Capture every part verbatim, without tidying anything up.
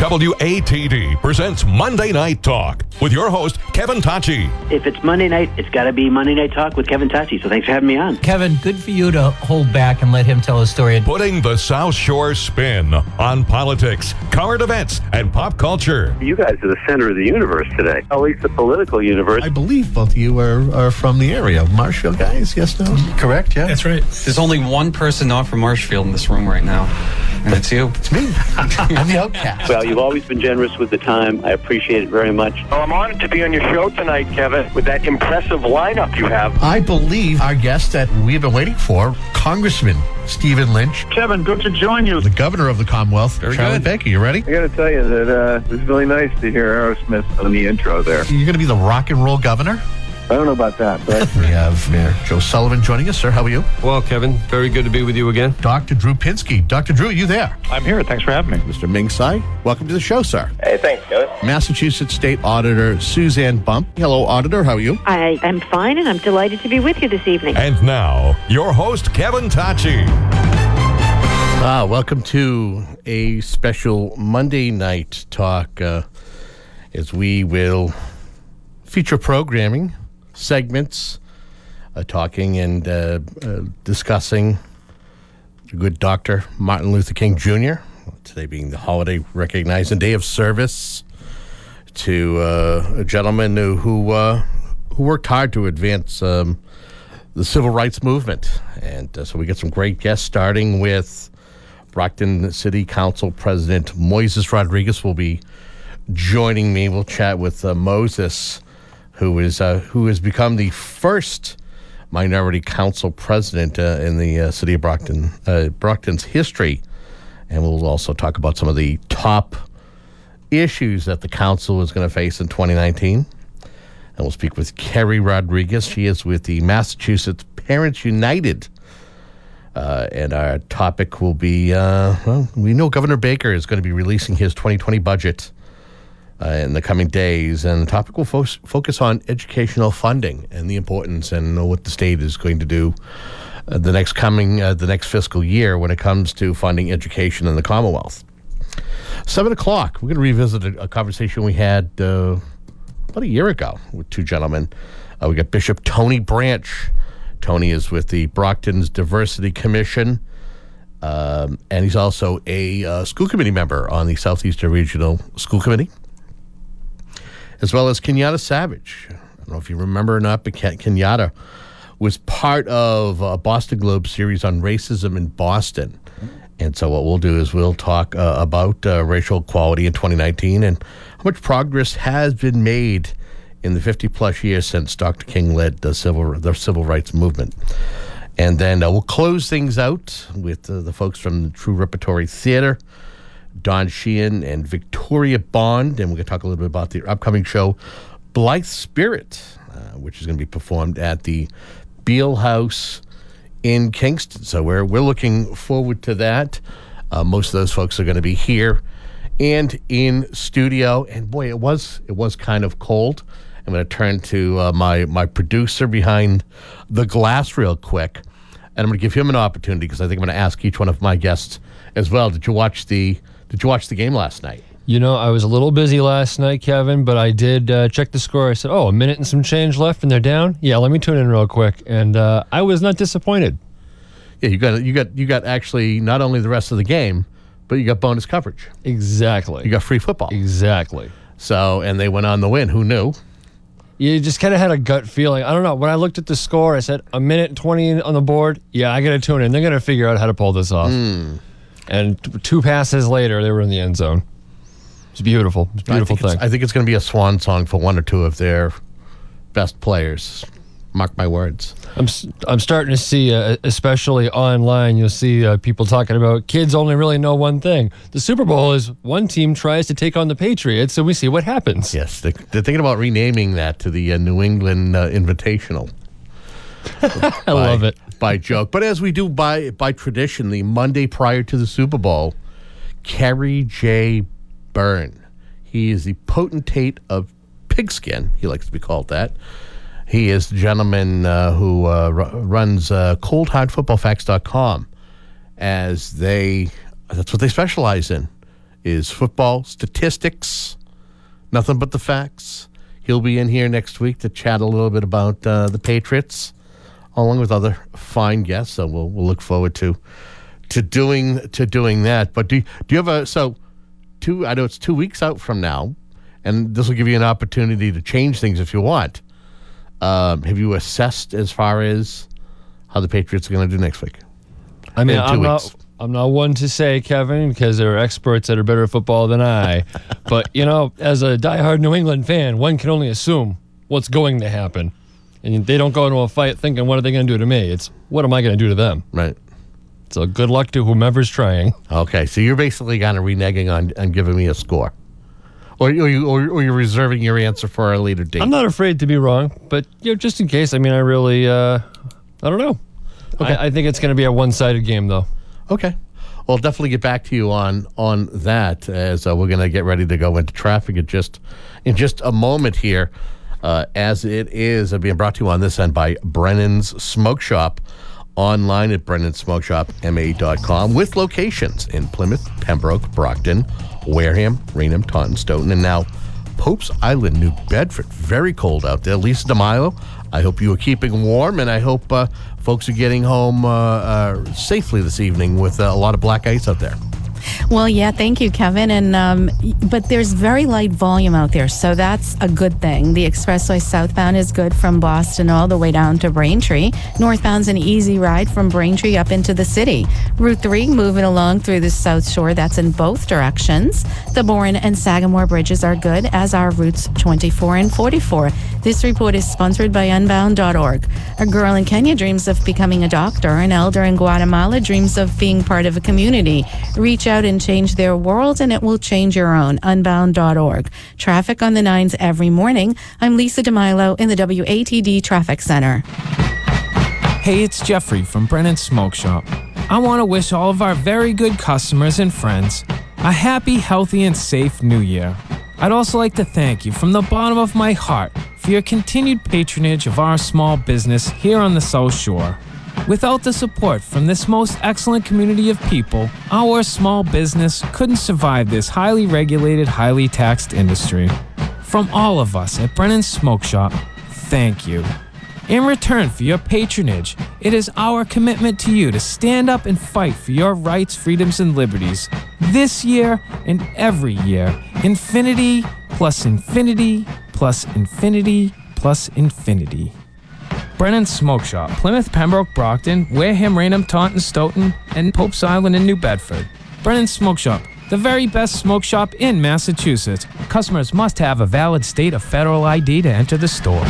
W A T D presents Monday Night Talk with your host, Kevin Tachi. If it's Monday night, it's got to be Monday Night Talk with Kevin Tachi. So thanks for having me on. Kevin, good for you to hold back and let him tell his story. Putting the South Shore spin on politics, current events, and pop culture. You guys are the center of the universe today, at least the political universe. I believe both of you are, are from the area. Marshfield guys, yes, no? Correct, yeah. That's right. There's only one person not from Marshfield in this room right now, and it's you. It's me. I'm the outcast. Well, you've always been generous with the time. I appreciate it very much. Well, I'm honored to be on your show tonight, Kevin, with that impressive lineup you have. I believe our guest that we've been waiting for, Congressman Stephen Lynch. Kevin, good to join you. The governor of the Commonwealth, Very Charlie good. Baker. You ready? I got to tell you that uh, it was really nice to hear Aerosmith on the intro there. You're going to be the rock and roll governor? I don't know about that, but We have Mayor Joe Sullivan joining us. Sir, how are you? Well, Kevin, very good to be with you again. Doctor Drew Pinsky. Doctor Drew, you there? I'm here. Thanks for having me. Mister Ming Tsai, welcome to the show, sir. Hey, thanks, Kevin. Massachusetts State Auditor Suzanne Bump. Hello, Auditor. How are you? I am fine, and I'm delighted to be with you this evening. And now, your host, Kevin Tachi. Ah, welcome to a special Monday night talk uh, as we will feature programming, segments, uh, talking and uh, uh, discussing the good Doctor Martin Luther King Junior, today being the holiday recognizing day of service, to uh, a gentleman who who, uh, who worked hard to advance um, the civil rights movement. And uh, so we get some great guests, starting with Brockton City Council President Moises Rodriguez will be joining me. We'll chat with uh, Moses, who is uh, who has become the first minority council president uh, in the uh, city of Brockton, uh, Brockton's history. And we'll also talk about some of the top issues that the council is going to face in twenty nineteen. And we'll speak with Kerry Rodriguez. She is with the Massachusetts Parents United. Uh, and our topic will be, uh, well, we know Governor Baker is going to be releasing his twenty twenty budget uh, in the coming days. And the topic will fo- focus on educational funding and the importance and what the state is going to do uh, the next coming, uh, the next fiscal year when it comes to funding education in the Commonwealth. Seven o'clock, we're going to revisit a, a conversation we had uh, about a year ago with two gentlemen. Uh, we got Bishop Tony Branch. Tony is with the Brockton's Diversity Commission, um, and he's also a uh, school committee member on the Southeastern Regional School Committee, as well as Kenyatta Savage. I don't know if you remember or not, but Kenyatta was part of a Boston Globe series on racism in Boston. And so what we'll do is we'll talk uh, about uh, racial equality in twenty nineteen and how much progress has been made in the fifty-plus years since Doctor King led the civil the civil rights movement. And then uh, we'll close things out with uh, the folks from the True Repertory Theater, Don Sheehan and Victoria Bond, and we're going to talk a little bit about the upcoming show, Blythe Spirit, uh, which is going to be performed at the Beale House in Kingston. So we're, we're looking forward to that. Uh, most of those folks are going to be here and in studio. And boy, it was it was kind of cold. I'm going to turn to uh, my, my producer behind the glass real quick, and I'm going to give him an opportunity because I think I'm going to ask each one of my guests as well. Did you watch the Did you watch the game last night? You know, I was a little busy last night, Kevin, but I did uh, check the score. I said, oh, a minute and some change left, and they're down? Yeah, let me tune in real quick. And uh, I was not disappointed. Yeah, you got you got you got actually not only the rest of the game, but you got bonus coverage. Exactly. You got free football. Exactly. So, and they went on the win. Who knew? You just kind of had a gut feeling. I don't know. When I looked at the score, I said, a minute and twenty on the board. Yeah, I got to tune in. They're going to figure out how to pull this off. Mm. And t- two passes later, they were in the end zone. It's beautiful. It's a beautiful I think thing. It's, I think it's going to be a swan song for one or two of their best players. Mark my words. I'm I'm starting to see, uh, especially online, you'll see uh, people talking about kids only really know one thing. The Super Bowl is one team tries to take on the Patriots, and we see what happens. Yes, they, they're thinking about renaming that to the uh, New England uh, Invitational. I by, love it. By joke. But as we do by by tradition, the Monday prior to the Super Bowl, Kerry J. Byrne. He is the potentate of pigskin. He likes to be called that. He is the gentleman uh, who uh, r- runs uh, cold hard football facts dot com, as they, that's what they specialize in, is football statistics, nothing but the facts. He'll be in here next week to chat a little bit about uh, the Patriots, along with other fine guests. So we'll we'll look forward to to doing to doing that. But do do you have a so two? I know it's two weeks out from now, and this will give you an opportunity to change things if you want. Um, have you assessed as far as how the Patriots are going to do next week? I mean, In two I'm weeks. not. I'm not one to say, Kevin, because there are experts that are better at football than I. But, you know, as a diehard New England fan, one can only assume what's going to happen. And they don't go into a fight thinking, what are they going to do to me? It's, what am I going to do to them? Right. So good luck to whomever's trying. Okay, so you're basically kind of reneging on, on giving me a score. Or, or, you, or, or you're reserving your answer for a later date. I'm not afraid to be wrong, but you know, just in case, I mean, I really, uh, I don't know. Okay. I, I think it's going to be a one-sided game, though. Okay. Well, I'll definitely get back to you on on that as uh, we're going to get ready to go into traffic in just, in just a moment here, uh, as it is uh, being brought to you on this end by Brennan's Smoke Shop, online at brennan smoke shop m a dot com, with locations in Plymouth, Pembroke, Brockton, Wareham, Raynham, Taunton, Stoughton, and now Pope's Island, New Bedford. Very cold out there. Lisa DeMilo, I hope you are keeping warm, and I hope uh, folks are getting home uh, uh, safely this evening with uh, a lot of black ice out there. Well, yeah, thank you, Kevin. And um, but there's very light volume out there, so that's a good thing. The expressway southbound is good from Boston all the way down to Braintree. Northbound's an easy ride from Braintree up into the city. Route three moving along through the South Shore. That's in both directions. The Bourne and Sagamore bridges are good, as are routes twenty-four and forty-four. This report is sponsored by unbound dot org. A girl in Kenya dreams of becoming a doctor. An elder in Guatemala dreams of being part of a community. Reach out and change their world, and it will change your own. unbound dot org. Traffic on the nines every morning. I'm Lisa DeMilo in the W A T D Traffic Center. Hey, it's Jeffrey from Brennan's Smoke Shop. I want to wish all of our very good customers and friends a happy, healthy, and safe new year. I'd also like to thank you from the bottom of my heart for your continued patronage of our small business here on the South Shore. Without the support from this most excellent community of people, our small business couldn't survive this highly regulated, highly taxed industry. From all of us at Brennan's Smoke Shop, thank you. In return for your patronage, it is our commitment to you to stand up and fight for your rights, freedoms, and liberties. This year and every year, infinity plus infinity plus infinity plus infinity. Brennan's Smoke Shop, Plymouth, Pembroke, Brockton, Wareham, Raynham, Taunton, Stoughton, and Pope's Island in New Bedford. Brennan's Smoke Shop, the very best smoke shop in Massachusetts. Customers must have a valid state of federal I D to enter the store.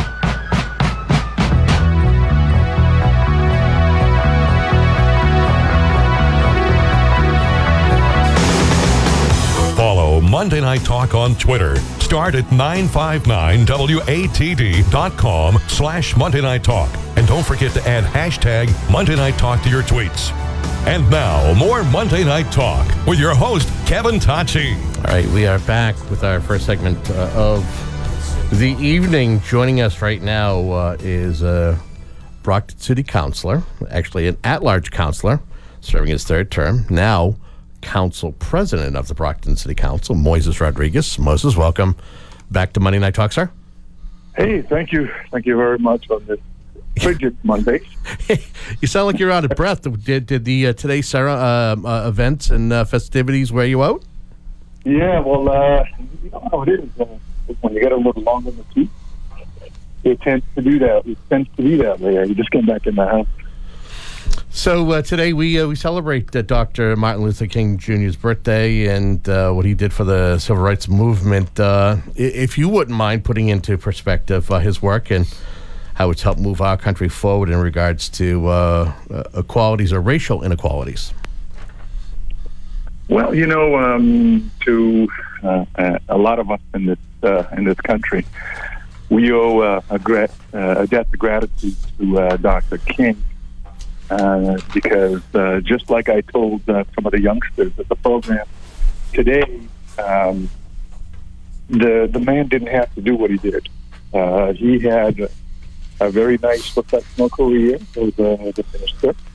Follow Monday Night Talk on Twitter. Start at nine five nine W A T D dot com slash Monday Night Talk. And don't forget to add hashtag Monday Night Talk to your tweets. And now, more Monday Night Talk with your host, Kevin Tacci. All right, we are back with our first segment uh, of the evening. Joining us right now uh, is a Brockton City Councilor, actually an at-large councilor, serving his third term, now Council President of the Brockton City Council, Moises Rodriguez. Moses, welcome back to Monday Night Talk, sir. Hey, thank you. Thank you very much on this frigid Monday. You sound like you're out of breath. Did, did the uh, Today Sarah uh, uh, events and uh, festivities wear you out? Yeah, well, uh, you know how it is. Uh, when you get a little long in the tooth, it tends to do that. It tends to be that way. You just come back in the house. So uh, today we uh, we celebrate uh, Doctor Martin Luther King Junior's birthday and uh, what he did for the civil rights movement. Uh, if you wouldn't mind putting into perspective uh, his work and how it's helped move our country forward in regards to uh, uh, equalities or racial inequalities. Well, you know, um, to uh, uh, a lot of us in this uh, in this country, we owe uh, a, gra- uh, a debt of gratitude to uh, Doctor King. Uh, because uh, just like I told uh, some of the youngsters at the program today, um, the the man didn't have to do what he did. Uh, he had a very nice professional career as a, as a minister.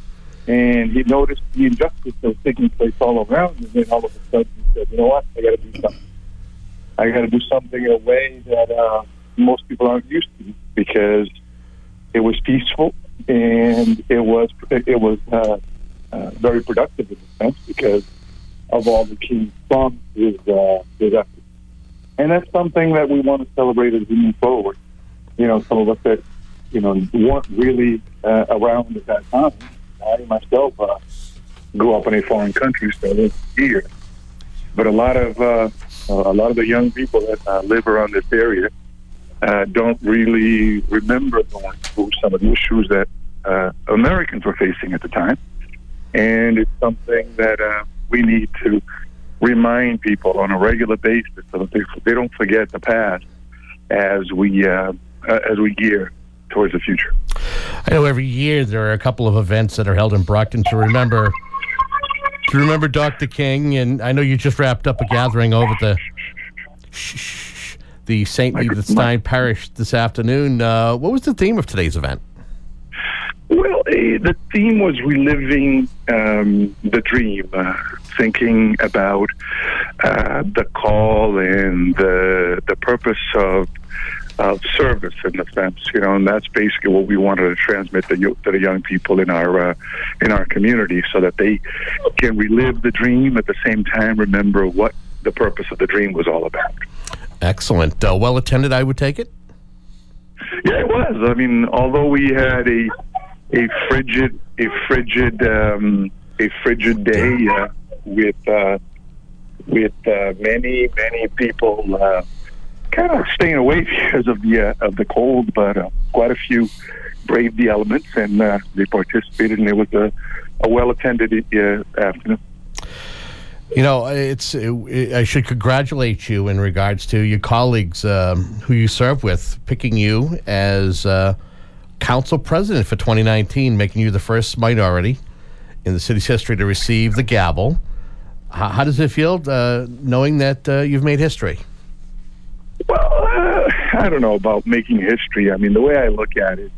And he noticed the injustice that was taking place all around, and then all of a sudden he said, you know what, I got to do something. I got to do something in a way that uh, most people aren't used to, because it was peaceful and it was it was uh, uh, very productive in a sense because of all the key from his, uh, his efforts. And that's something that we want to celebrate as we move forward. You know, some of us that, you know, weren't really uh, around at that time. I myself uh, grew up in a foreign country, so I lived here. But a lot of uh, a lot of the young people that uh, live around this area uh, don't really remember going through some of the issues that uh, Americans were facing at the time. And it's something that uh, we need to remind people on a regular basis so that they, they don't forget the past as we uh, uh, as we gear towards the future. I know every year there are a couple of events that are held in Brockton to remember to remember Doctor King, and I know you just wrapped up a gathering over at the the Saint Edith Stein Parish this afternoon. Uh, what was the theme of today's event? Well, uh, the theme was reliving um, the dream, uh, thinking about uh, the call and the the purpose of of service in a sense, you know, and that's basically what we wanted to transmit to, to the young people in our uh, in our community, so that they can relive the dream at the same time remember what the purpose of the dream was all about. Excellent. Uh, well attended, I would take it. Yeah, it was. I mean, although we had a a frigid a frigid um, a frigid day uh, with uh, with uh, many many people Uh, kind of staying away because of the uh, of the cold, but uh, quite a few braved the elements and uh, they participated, and it was a, a well-attended uh, afternoon. You know, it's it, I should congratulate you in regards to your colleagues um, who you serve with, picking you as uh, council president for twenty nineteen, making you the first minority in the city's history to receive the gavel. How, how does it feel uh, knowing that uh, you've made history? Well, uh, I don't know about making history. I mean, the way I look at it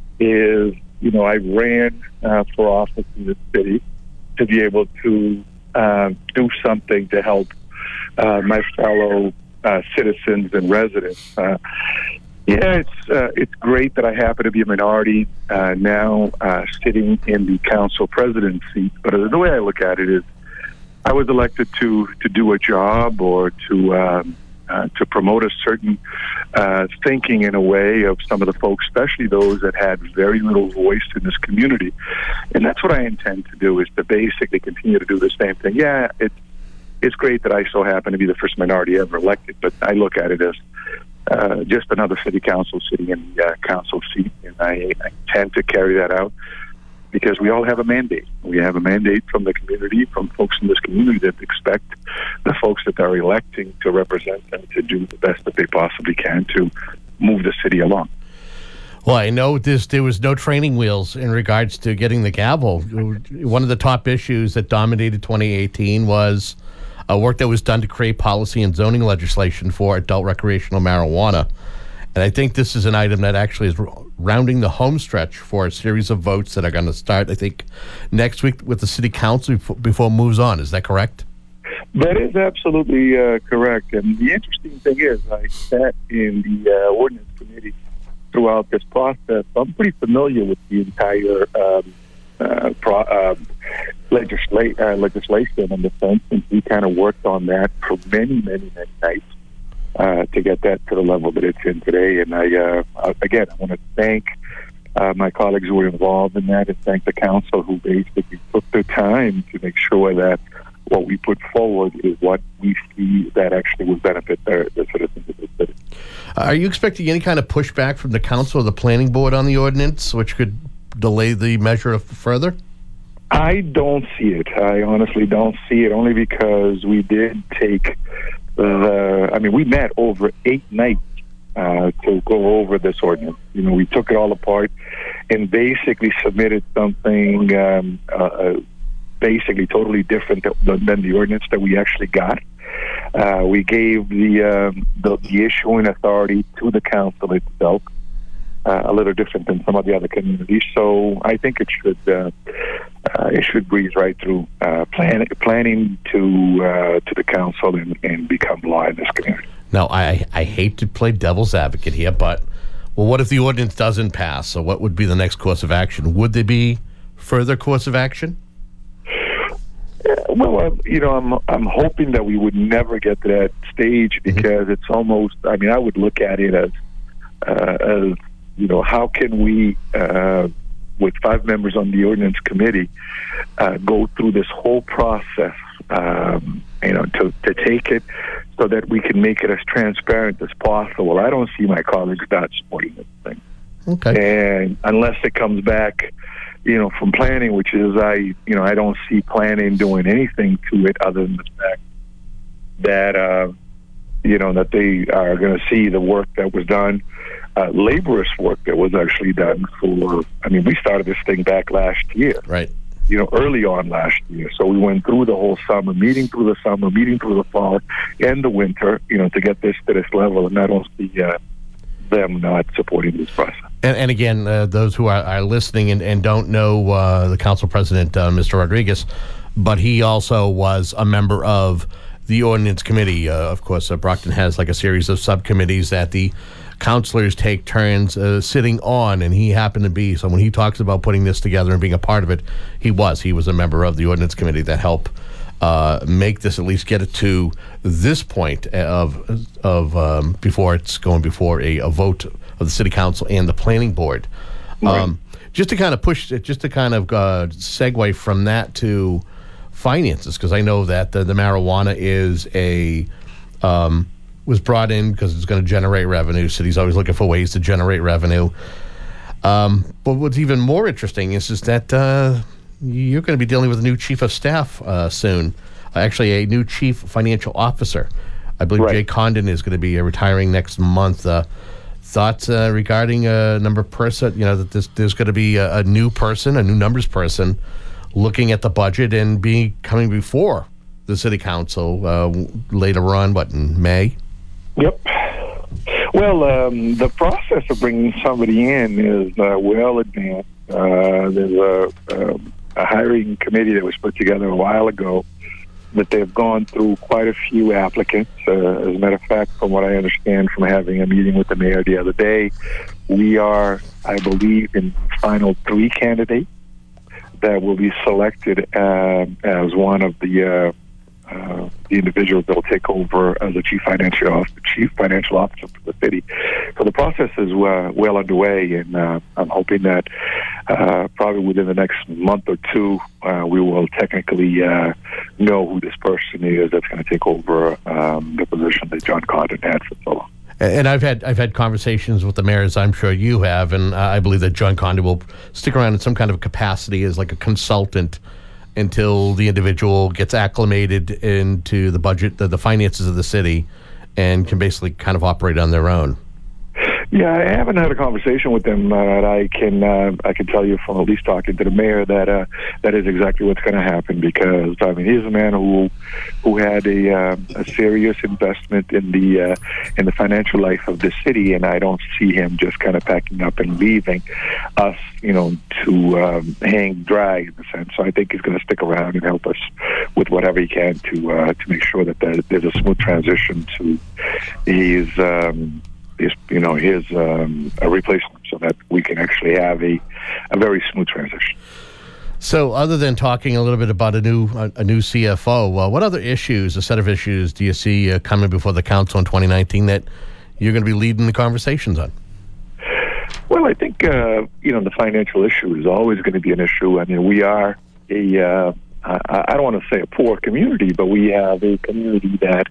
is, you know, I ran uh, for office in this city to be able to uh, do something to help uh, my fellow uh, citizens and residents. Uh, yeah, it's uh, it's great that I happen to be a minority uh, now uh, sitting in the council president seat. But the way I look at it is, I was elected to to do a job or to um, Uh, to promote a certain uh, thinking in a way of some of the folks, especially those that had very little voice in this community. And that's what I intend to do, is to basically continue to do the same thing. Yeah, it's, it's great that I so happen to be the first minority ever elected, but I look at it as uh, just another city council sitting in the uh, council seat, and I, I intend to carry that out. Because we all have a mandate. We have a mandate from the community, from folks in this community that expect the folks that they're electing to represent them to do the best that they possibly can to move the city along. Well, I know this, there was no training wheels in regards to getting the gavel. One of the top issues that dominated twenty eighteen was uh, work that was done to create policy and zoning legislation for adult recreational marijuana. And I think this is an item that actually is rounding the home stretch for a series of votes that are going to start, I think, next week with the city council before it moves on. Is that correct? That is absolutely uh, correct. And the interesting thing is, I sat in the uh, ordinance committee throughout this process. I'm pretty familiar with the entire um, uh, pro, uh, legisla- uh, legislation in the sense, and we kind of worked on that for many, many, many nights. Uh, to get that to the level that it's in today. And I, uh, again, I want to thank uh, my colleagues who were involved in that, and thank the council who basically took their time to make sure that what we put forward is what we see that actually will benefit the, the citizens of the city. Are you expecting any kind of pushback from the council or the planning board on the ordinance, which could delay the measure further? I don't see it. I honestly don't see it, only because we did take Uh, I mean, we met over eight nights uh, to go over this ordinance. You know, we took it all apart and basically submitted something um, uh, basically totally different than, than the ordinance that we actually got. Uh, we gave the, um, the the issuing authority to the council itself, uh, a little different than some of the other communities. So I think it should uh, uh, it should breeze right through uh, plan, planning to uh, to the council and, and become law in this community. Now, I, I hate to play devil's advocate here, but, well, what if the ordinance doesn't pass? So what would be the next course of action? Would there be further course of action? Well, uh, you know, I'm I'm hoping that we would never get to that stage because mm-hmm. it's almost. I mean, I would look at it as, uh, as you know, how can we, uh, with five members on the ordinance committee, uh, go through this whole process, um, you know, to to take it so that we can make it as transparent as possible. I don't see my colleagues not supporting this thing. Okay. And unless it comes back, you know, from planning, which is I, you know, I don't see planning doing anything to it other than the fact that, uh, you know, that they are going to see the work that was done, uh, laborious work that was actually done for, I mean, we started this thing back last year. Right. You know, early on last year. So we went through the whole summer, meeting through the summer, meeting through the fall and the winter, you know, to get this to this level. And I don't see uh, them not supporting this process. And, and again, uh, those who are, are listening and, and don't know uh, the council president, uh, Mister Rodriguez, but he also was a member of the ordinance committee. Uh, of course, uh, Brockton has like a series of subcommittees that the councilors take turns uh, sitting on, and he happened to be. So when he talks about putting this together and being a part of it, he was. He was a member of the ordinance committee that helped uh, make this, at least get it to this point of of um, before it's going before a, a vote of the city council and the planning board. Right. Um, just to kind of push it, just to kind of uh, segue from that to finances, because I know that the, the marijuana is a um, was brought in because it's going to generate revenue. City's always looking for ways to generate revenue. Um, but what's even more interesting is, is that uh, you're going to be dealing with a new chief of staff uh, soon. Uh, actually, a new chief financial officer. I believe Right. Jay Condon is going to be uh, retiring next month. Uh, thoughts uh, regarding a number person, you know, that this, there's going to be a, a new person, a new numbers person, looking at the budget and be coming before the city council uh, later on, what, in May? Yep. Well, um, the process of bringing somebody in is uh, well advanced. Uh, there's a, a, a hiring committee that was put together a while ago, but they've gone through quite a few applicants. Uh, as a matter of fact, from what I understand from having a meeting with the mayor the other day, we are, I believe, in final three candidates that will be selected uh, as one of the uh, uh, the individuals that will take over as the chief financial officer, chief financial officer for the city. So the process is uh, well underway, and uh, I'm hoping that uh, probably within the next month or two, uh, we will technically uh, know who this person is that's going to take over um, the position that John Condon had for so long. And I've had I've had conversations with the mayor, as I'm sure you have, and I believe that John Condon will stick around in some kind of capacity as like a consultant until the individual gets acclimated into the budget, the, the finances of the city, and can basically kind of operate on their own. Yeah, I haven't had a conversation with them. Uh, I can uh, I can tell you from at least talking to the mayor that uh, that is exactly what's going to happen, because I mean he's a man who who had a uh, a serious investment in the uh, in the financial life of the city, and I don't see him just kind of packing up and leaving us, you know, to um, hang dry in a sense. So I think he's going to stick around and help us with whatever he can to uh, to make sure that there, there's a smooth transition to his. Um, Is you know his um, a replacement, so that we can actually have a, a very smooth transition. So, other than talking a little bit about a new a, a new C F O, uh, what other issues, a set of issues, do you see uh, coming before the council in twenty nineteen that you're going to be leading the conversations on? Well, I think uh, you know the financial issue is always going to be an issue. I mean, we are a uh, I, I don't want to say a poor community, but we have a community that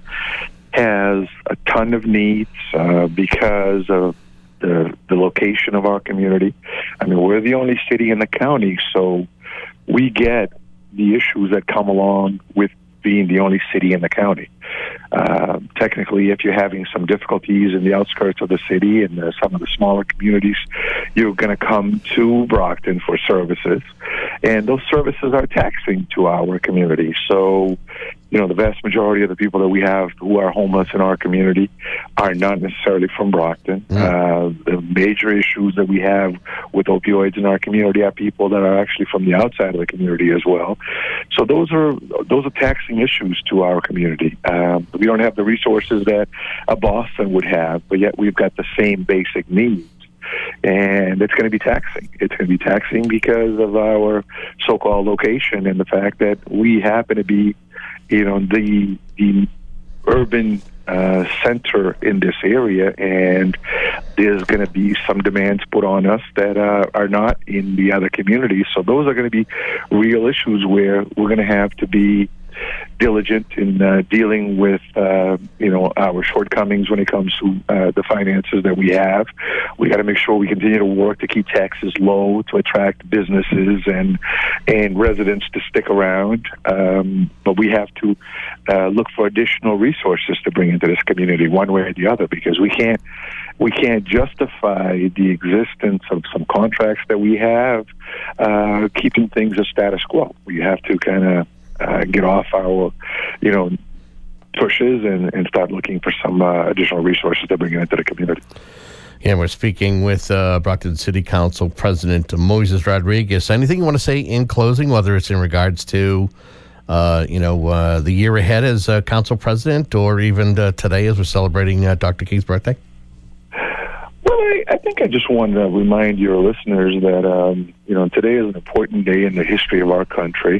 has a ton of needs uh, because of the the location of our community. I mean, we're the only city in the county, so we get the issues that come along with being the only city in the county. Uh, technically, if you're having some difficulties in the outskirts of the city and uh, some of the smaller communities, you're going to come to Brockton for services. And those services are taxing to our community. So, you know, the vast majority of the people that we have who are homeless in our community are not necessarily from Brockton. Mm. Uh, the major issues that we have with opioids in our community are people that are actually from the outside of the community as well. So those are those are taxing issues to our community. Um, we don't have the resources that a Boston would have, but yet we've got the same basic needs. And it's going to be taxing. It's going to be taxing because of our so-called location and the fact that we happen to be, you know, the the urban uh, center in this area, and there's going to be some demands put on us that uh, are not in the other communities. So those are going to be real issues where we're going to have to be diligent in uh, dealing with, uh, you know, our shortcomings when it comes to uh, the finances that we have. We got to make sure we continue to work to keep taxes low, to attract businesses and and residents to stick around. Um, but we have to uh, look for additional resources to bring into this community, one way or the other, because we can't we can't justify the existence of some contracts that we have uh, keeping things as status quo. We have to kind of Uh, get off our, you know, pushes and, and start looking for some uh, additional resources to bring into the community. Yeah, we're speaking with uh, Brockton City Council President Moises Rodriguez. Anything you want to say in closing, whether it's in regards to, uh, you know, uh, the year ahead as uh, Council President, or even uh, today as we're celebrating uh, Doctor King's birthday? Well, I, I think I just want to remind your listeners that, um, you know, today is an important day in the history of our country.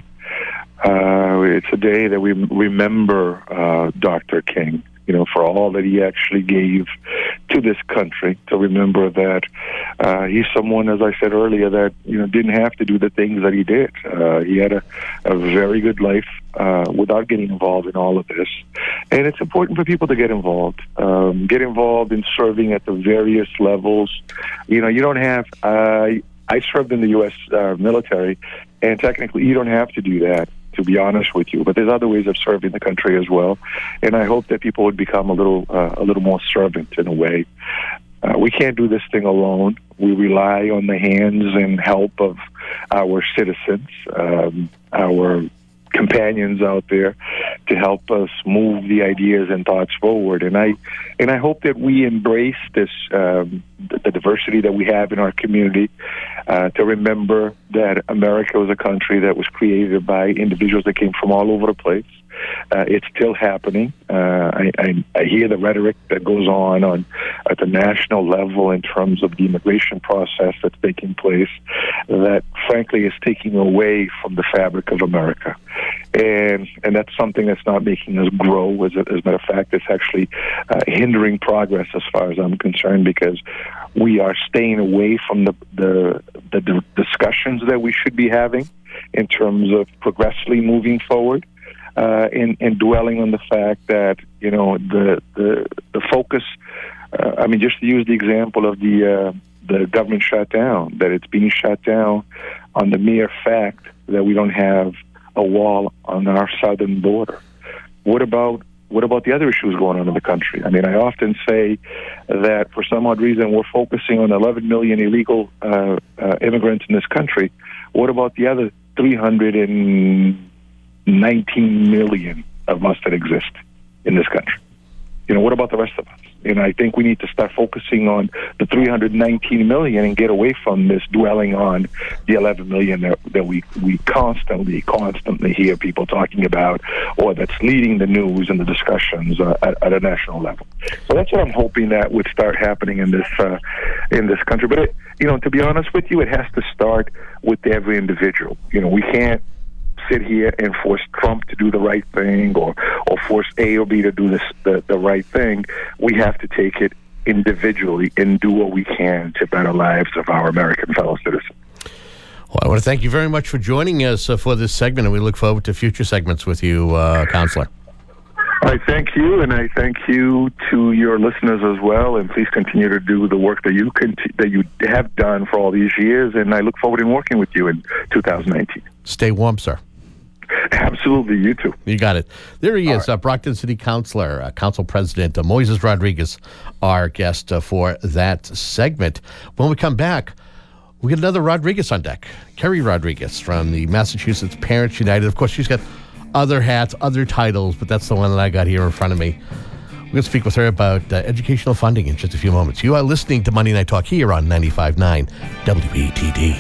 Uh, it's a day that we remember uh, Doctor King, you know, for all that he actually gave to this country, to remember that uh, he's someone, as I said earlier, that, you know, didn't have to do the things that he did. Uh, he had a, a very good life uh, without getting involved in all of this. And it's important for people to get involved, um, get involved in serving at the various levels. You know, you don't have... Uh, I served in the U S uh, military, and technically you don't have to do that, to be honest with you. But there's other ways of serving the country as well, and I hope that people would become a little uh, a little more servant in a way. Uh, we can't do this thing alone. We rely on the hands and help of our citizens, um, our companions out there, to help us move the ideas and thoughts forward. And I and I hope that we embrace this um, the, the diversity that we have in our community, uh, to remember that America was a country that was created by individuals that came from all over the place. Uh, it's still happening. Uh, I, I, I hear the rhetoric that goes on, on at the national level in terms of the immigration process that's taking place that, frankly, is taking away from the fabric of America. And and that's something that's not making us grow. As a, as a matter of fact, it's actually uh, hindering progress as far as I'm concerned, because we are staying away from the, the, the, the discussions that we should be having in terms of progressively moving forward. Uh, and, and dwelling on the fact that, you know, the the, the focus, uh, I mean, just to use the example of the uh, the government shutdown, that it's being shut down on the mere fact that we don't have a wall on our southern border. What about what about the other issues going on in the country? I mean, I often say that for some odd reason we're focusing on eleven million illegal uh, uh, immigrants in this country. What about the other three hundred and nineteen million of us that exist in this country? You know, what about the rest of us? And I think we need to start focusing on the three hundred nineteen million and get away from this dwelling on the eleven million that, that we, we constantly, constantly hear people talking about, or that's leading the news and the discussions uh, at, at a national level. So that's what I'm hoping that would start happening in this uh, in this country. But, it, you know, to be honest with you, it has to start with every individual. You know, we can't sit here and force Trump to do the right thing, or, or force A or B to do this the, the right thing. We have to take it individually and do what we can to better lives of our American fellow citizens. Well, I want to thank you very much for joining us uh, for this segment, and we look forward to future segments with you, uh, Counselor. I thank you, and I thank you to your listeners as well, and please continue to do the work that you conti- that you have done for all these years, and I look forward to working with you in two thousand nineteen. Stay warm, sir. Absolutely, you too. You got it. There he All is, right. uh, Brockton City Councilor, uh, Council President uh, Moises Rodriguez, our guest uh, for that segment. When we come back, We get another Rodriguez on deck. Kerry Rodriguez from the Massachusetts Parents United. Of course, she's got other hats, other titles, but that's the one that I got here in front of me. We're going to speak with her about uh, educational funding in just a few moments. You are listening to Monday Night Talk here on ninety-five point nine W A T D.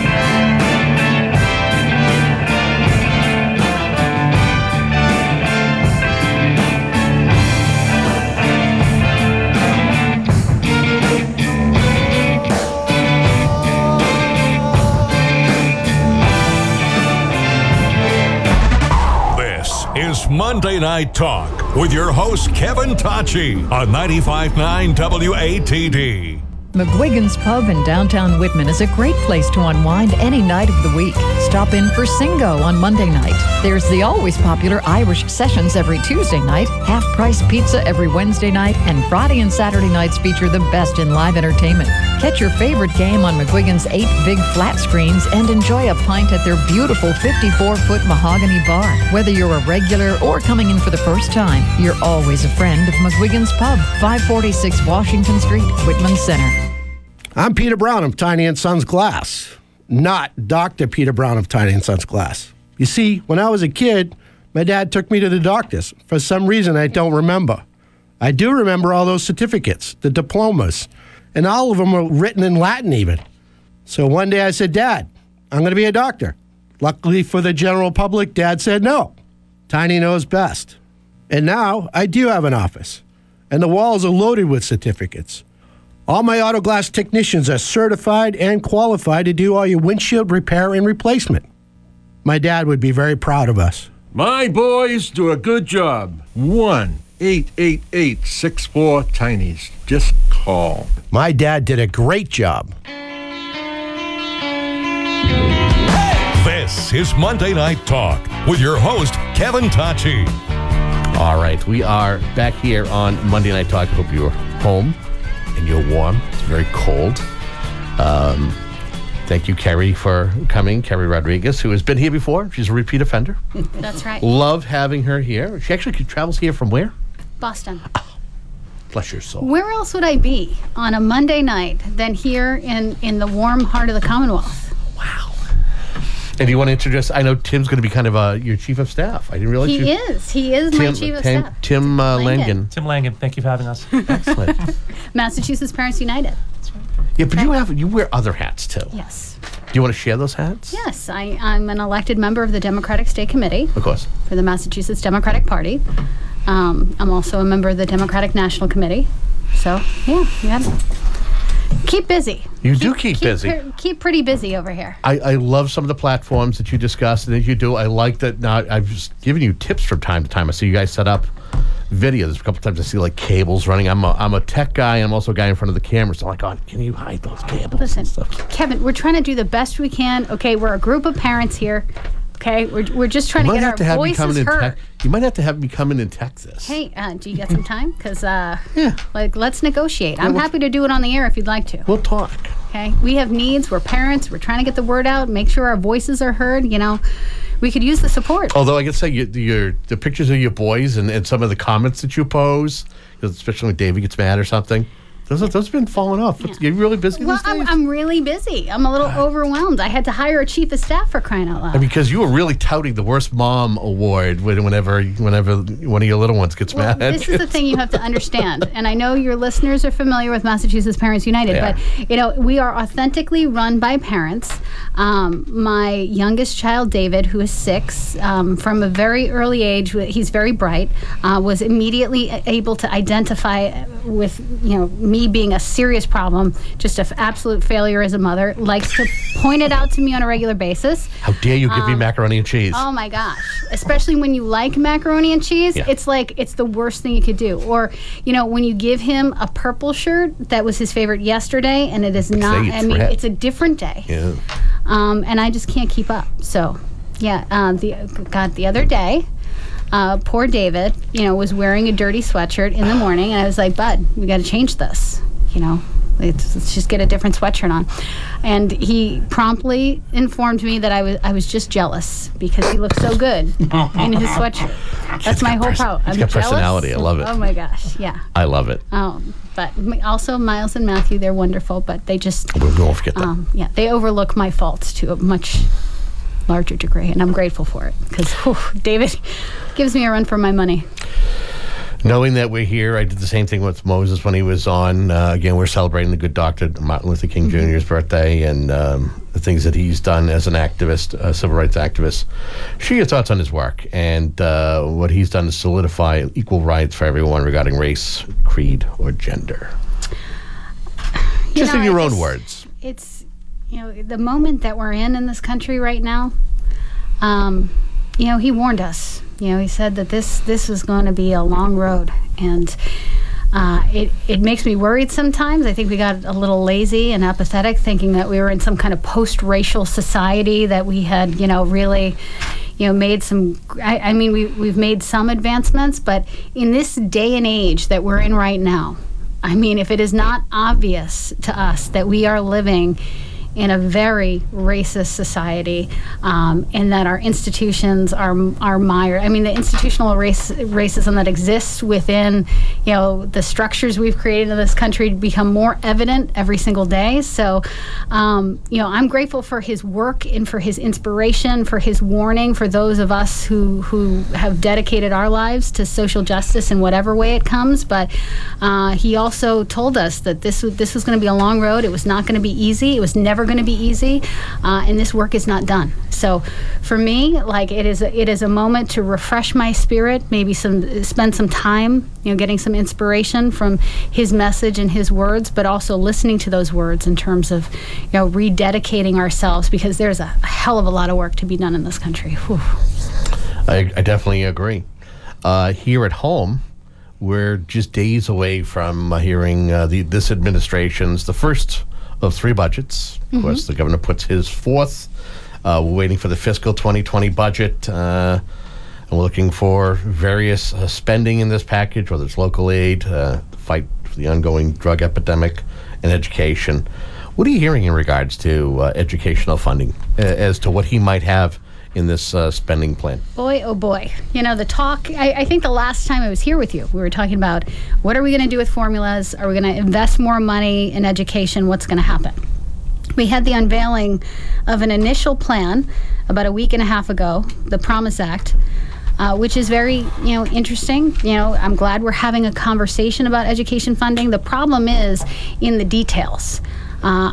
Is Monday Night Talk with your host Kevin Tachi on ninety-five point nine W A T D. McGuigan's Pub in downtown Whitman is a great place to unwind any night of the week. Stop in for Singo on Monday night. There's the always popular Irish Sessions every Tuesday night, half-price pizza every Wednesday night, and Friday and Saturday nights feature the best in live entertainment. Catch your favorite game on McGuigan's eight big flat screens and enjoy a pint at their beautiful fifty-four foot mahogany bar. Whether you're a regular or coming in for the first time, you're always a friend of McGuigan's Pub, five forty-six Washington Street, Whitman Center. I'm Peter Brown of Tiny and Sons Glass, not Doctor Peter Brown of Tiny and Sons Glass. You see, when I was a kid, my dad took me to the doctors. For some reason, I don't remember. I do remember all those certificates, the diplomas, and all of them were written in Latin even. So one day I said, Dad, I'm going to be a doctor. Luckily for the general public, Dad said no. Tiny knows best. And now I do have an office, and the walls are loaded with certificates. All my auto glass technicians are certified and qualified to do all your windshield repair and replacement. My dad would be very proud of us. My boys do a good job. one eight eight eight six four Tinies. Just call. My dad did a great job. This is Monday Night Talk with your host, Kevin Tachi. All right, we are back here on Monday Night Talk. I hope you're home and you're warm. It's very cold. Um, thank you, Kerry, for coming. Kerry Rodriguez, who has been here before. She's a repeat offender. That's right. Love having her here. She actually travels here from where? Boston. Bless your soul. Where else would I be on a Monday night than here in, in the warm heart of the Commonwealth? Wow. And do you want to introduce, I know Tim's going to be kind of uh, your chief of staff. I didn't realize He you, is. He is Tim, my chief of Tim, staff. Tim uh, Langen. Tim Langen, thank you for having us. Excellent. Massachusetts Parents United. Yeah, but you have you wear other hats too. Yes. Do you want to share those hats? Yes, I, I'm an elected member of the Democratic State Committee. Of course. For the Massachusetts Democratic Party. Um, I'm also a member of the Democratic National Committee. So, yeah, you have keep busy. You keep, do keep, keep busy. Per, keep pretty busy over here. I, I love some of the platforms that you discuss and that you do. I like that now I've just given you tips from time to time. I see you guys set up videos. A couple times I see like cables running. I'm a, I'm a tech guy and I'm also a guy in front of the camera. So I'm like, oh, can you hide those cables? Listen, and stuff? Kevin, we're trying to do the best we can. Okay, we're a group of parents here. Okay, we're, we're just trying You to might get have our to have me come voices in heard. te- You might have to have me come in and Texas. Hey, uh, do you get some time? Because, uh, like, let's negotiate. I'm happy to do it on the air if you'd like to. We'll talk. Okay, we have needs. We're parents. We're trying to get the word out. Make sure our voices are heard. You know, we could use the support. Although I can say you, your the pictures of your boys and, and some of the comments that you pose, especially when David gets mad or something, those those have been falling off. Yeah. You're really busy well, these days? I'm, I'm really busy. I'm a little God. overwhelmed. I had to hire a chief of staff for crying out loud. Because you were really touting the worst mom award whenever whenever one of your little ones gets well, mad at this you. This is the thing you have to understand. And I know your listeners are familiar with Massachusetts Parents United, yeah. but, you know, we are authentically run by parents. Um, my youngest child, David, who is six, um, from a very early age, he's very bright, uh, was immediately able to identify with, you know, me being a serious problem, just an absolute failure as a mother, likes to point it out to me on a regular basis. How dare you give um, me macaroni and cheese? Oh my gosh. Especially when you like macaroni and cheese, yeah. it's like it's the worst thing you could do. Or, you know, when you give him a purple shirt that was his favorite yesterday and it is not, I mean, it's a different day. Yeah. Um, and I just can't keep up. So, yeah, uh, the God, the other day, uh, poor David, you know, was wearing a dirty sweatshirt in the morning, and I was like, Bud, we got to change this. You know, Let's, let's just get a different sweatshirt on. And he promptly informed me that I was I was just jealous because he looked so good in his sweatshirt. That's my whole pers- problem. he's I'm got jealous. personality. I love it. Oh my gosh, yeah. I love it. Um, but m- also Miles and Matthew, they're wonderful, but they just We won't forget that. um, yeah, they overlook my faults to a much larger degree, and I'm grateful for it because David gives me a run for my money. Knowing that we're here, I did the same thing with Moses when he was on. Uh, again, we're celebrating the good doctor, Martin Luther King Mm-hmm. Junior's birthday, and um, the things that he's done as an activist, a civil rights activist. Share your thoughts on his work and uh, what he's done to solidify equal rights for everyone regarding race, creed, or gender. You Just know, in your I own just- words. It's, you know, the moment that we're in in this country right now, um, you know, he warned us. You know, he said that this this was going to be a long road, and uh, it it makes me worried sometimes. I think we got a little lazy and apathetic, thinking that we were in some kind of post-racial society, that we had, you know, really, you know, made some. I, I mean, we we've made some advancements, but in this day and age that we're in right now, I mean, if it is not obvious to us that we are living in a very racist society, um, and that our institutions are are mired. I mean, the institutional race, racism that exists within, you know, the structures we've created in this country become more evident every single day. So, um, you know, I'm grateful for his work and for his inspiration, for his warning, for those of us who who have dedicated our lives to social justice in whatever way it comes. But uh, he also told us that this was, this was going to be a long road. It was not going to be easy. It was never going to be easy, uh, and this work is not done. So for me, like, it is a, it is a moment to refresh my spirit, maybe some spend some time, you know, getting some inspiration from his message and his words, but also listening to those words in terms of, you know, rededicating ourselves, because there's a, a hell of a lot of work to be done in this country. Whew. I, I definitely agree. Uh, here at home, we're just days away from uh, hearing uh, the this administration's, the first of three budgets. Of Mhm. course, the governor puts his fourth. Uh, we're waiting for the fiscal twenty twenty budget. Uh, and we're looking for various uh, spending in this package, whether it's local aid, uh, fight for the ongoing drug epidemic, and education. What are you hearing in regards to uh, educational funding uh, as to what he might have in this uh, spending plan? Boy, oh boy. You know, the talk, I, I think the last time I was here with you, we were talking about what are we going to do with formulas? Are we going to invest more money in education? What's going to happen? We had the unveiling of an initial plan about a week and a half ago, the Promise Act, uh, which is very, you know, interesting. You know, I'm glad we're having a conversation about education funding. The problem is in the details. Uh,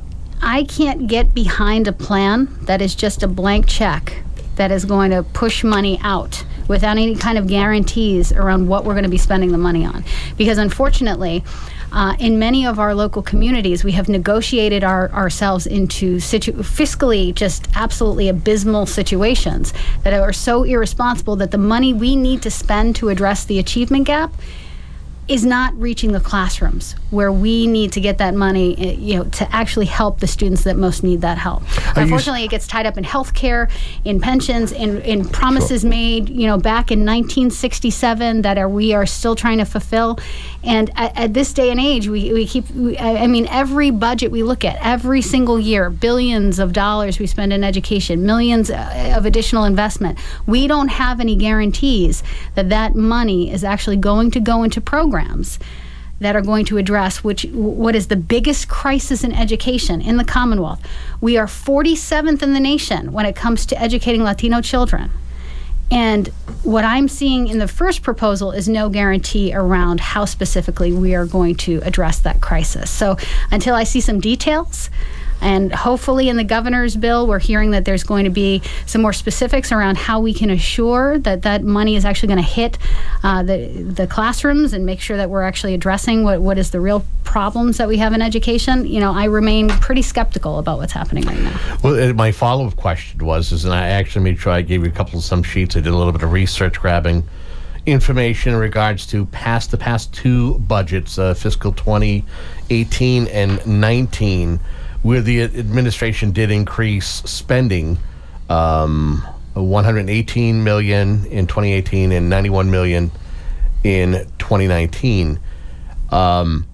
I can't get behind a plan that is just a blank check that is going to push money out without any kind of guarantees around what we're going to be spending the money on. Because unfortunately, uh, in many of our local communities, we have negotiated our, ourselves into situ- fiscally just absolutely abysmal situations that are so irresponsible that the money we need to spend to address the achievement gap is not reaching the classrooms where we need to get that money, eh, you know, to actually help the students that most need that help. Are you Unfortunately, it gets tied up in health care, in pensions, in, in promises made, you know, back in nineteen sixty-seven that are we are still trying to fulfill. And at, at this day and age, we, we keep, we, I I mean, every budget we look at, every single year, billions of dollars we spend in education, millions uh, of additional investment. We don't have any guarantees that that money is actually going to go into programs that are going to address which what is the biggest crisis in education in the Commonwealth. We are forty-seventh in the nation when it comes to educating Latino children. And what I'm seeing in the first proposal is no guarantee around how specifically we are going to address that crisis. So until I see some details, and hopefully in the governor's bill, we're hearing that there's going to be some more specifics around how we can assure that that money is actually going to hit uh, the the classrooms and make sure that we're actually addressing what, what is the real problems that we have in education. You know, I remain pretty skeptical about what's happening right now. Well, uh, my follow-up question was, is, and I actually made sure I gave you a couple of some sheets. I did a little bit of research grabbing information in regards to past the past two budgets, uh, fiscal twenty eighteen and nineteen, where the administration did increase spending, um, one hundred eighteen million dollars in twenty eighteen and ninety-one million dollars in twenty nineteen. Um,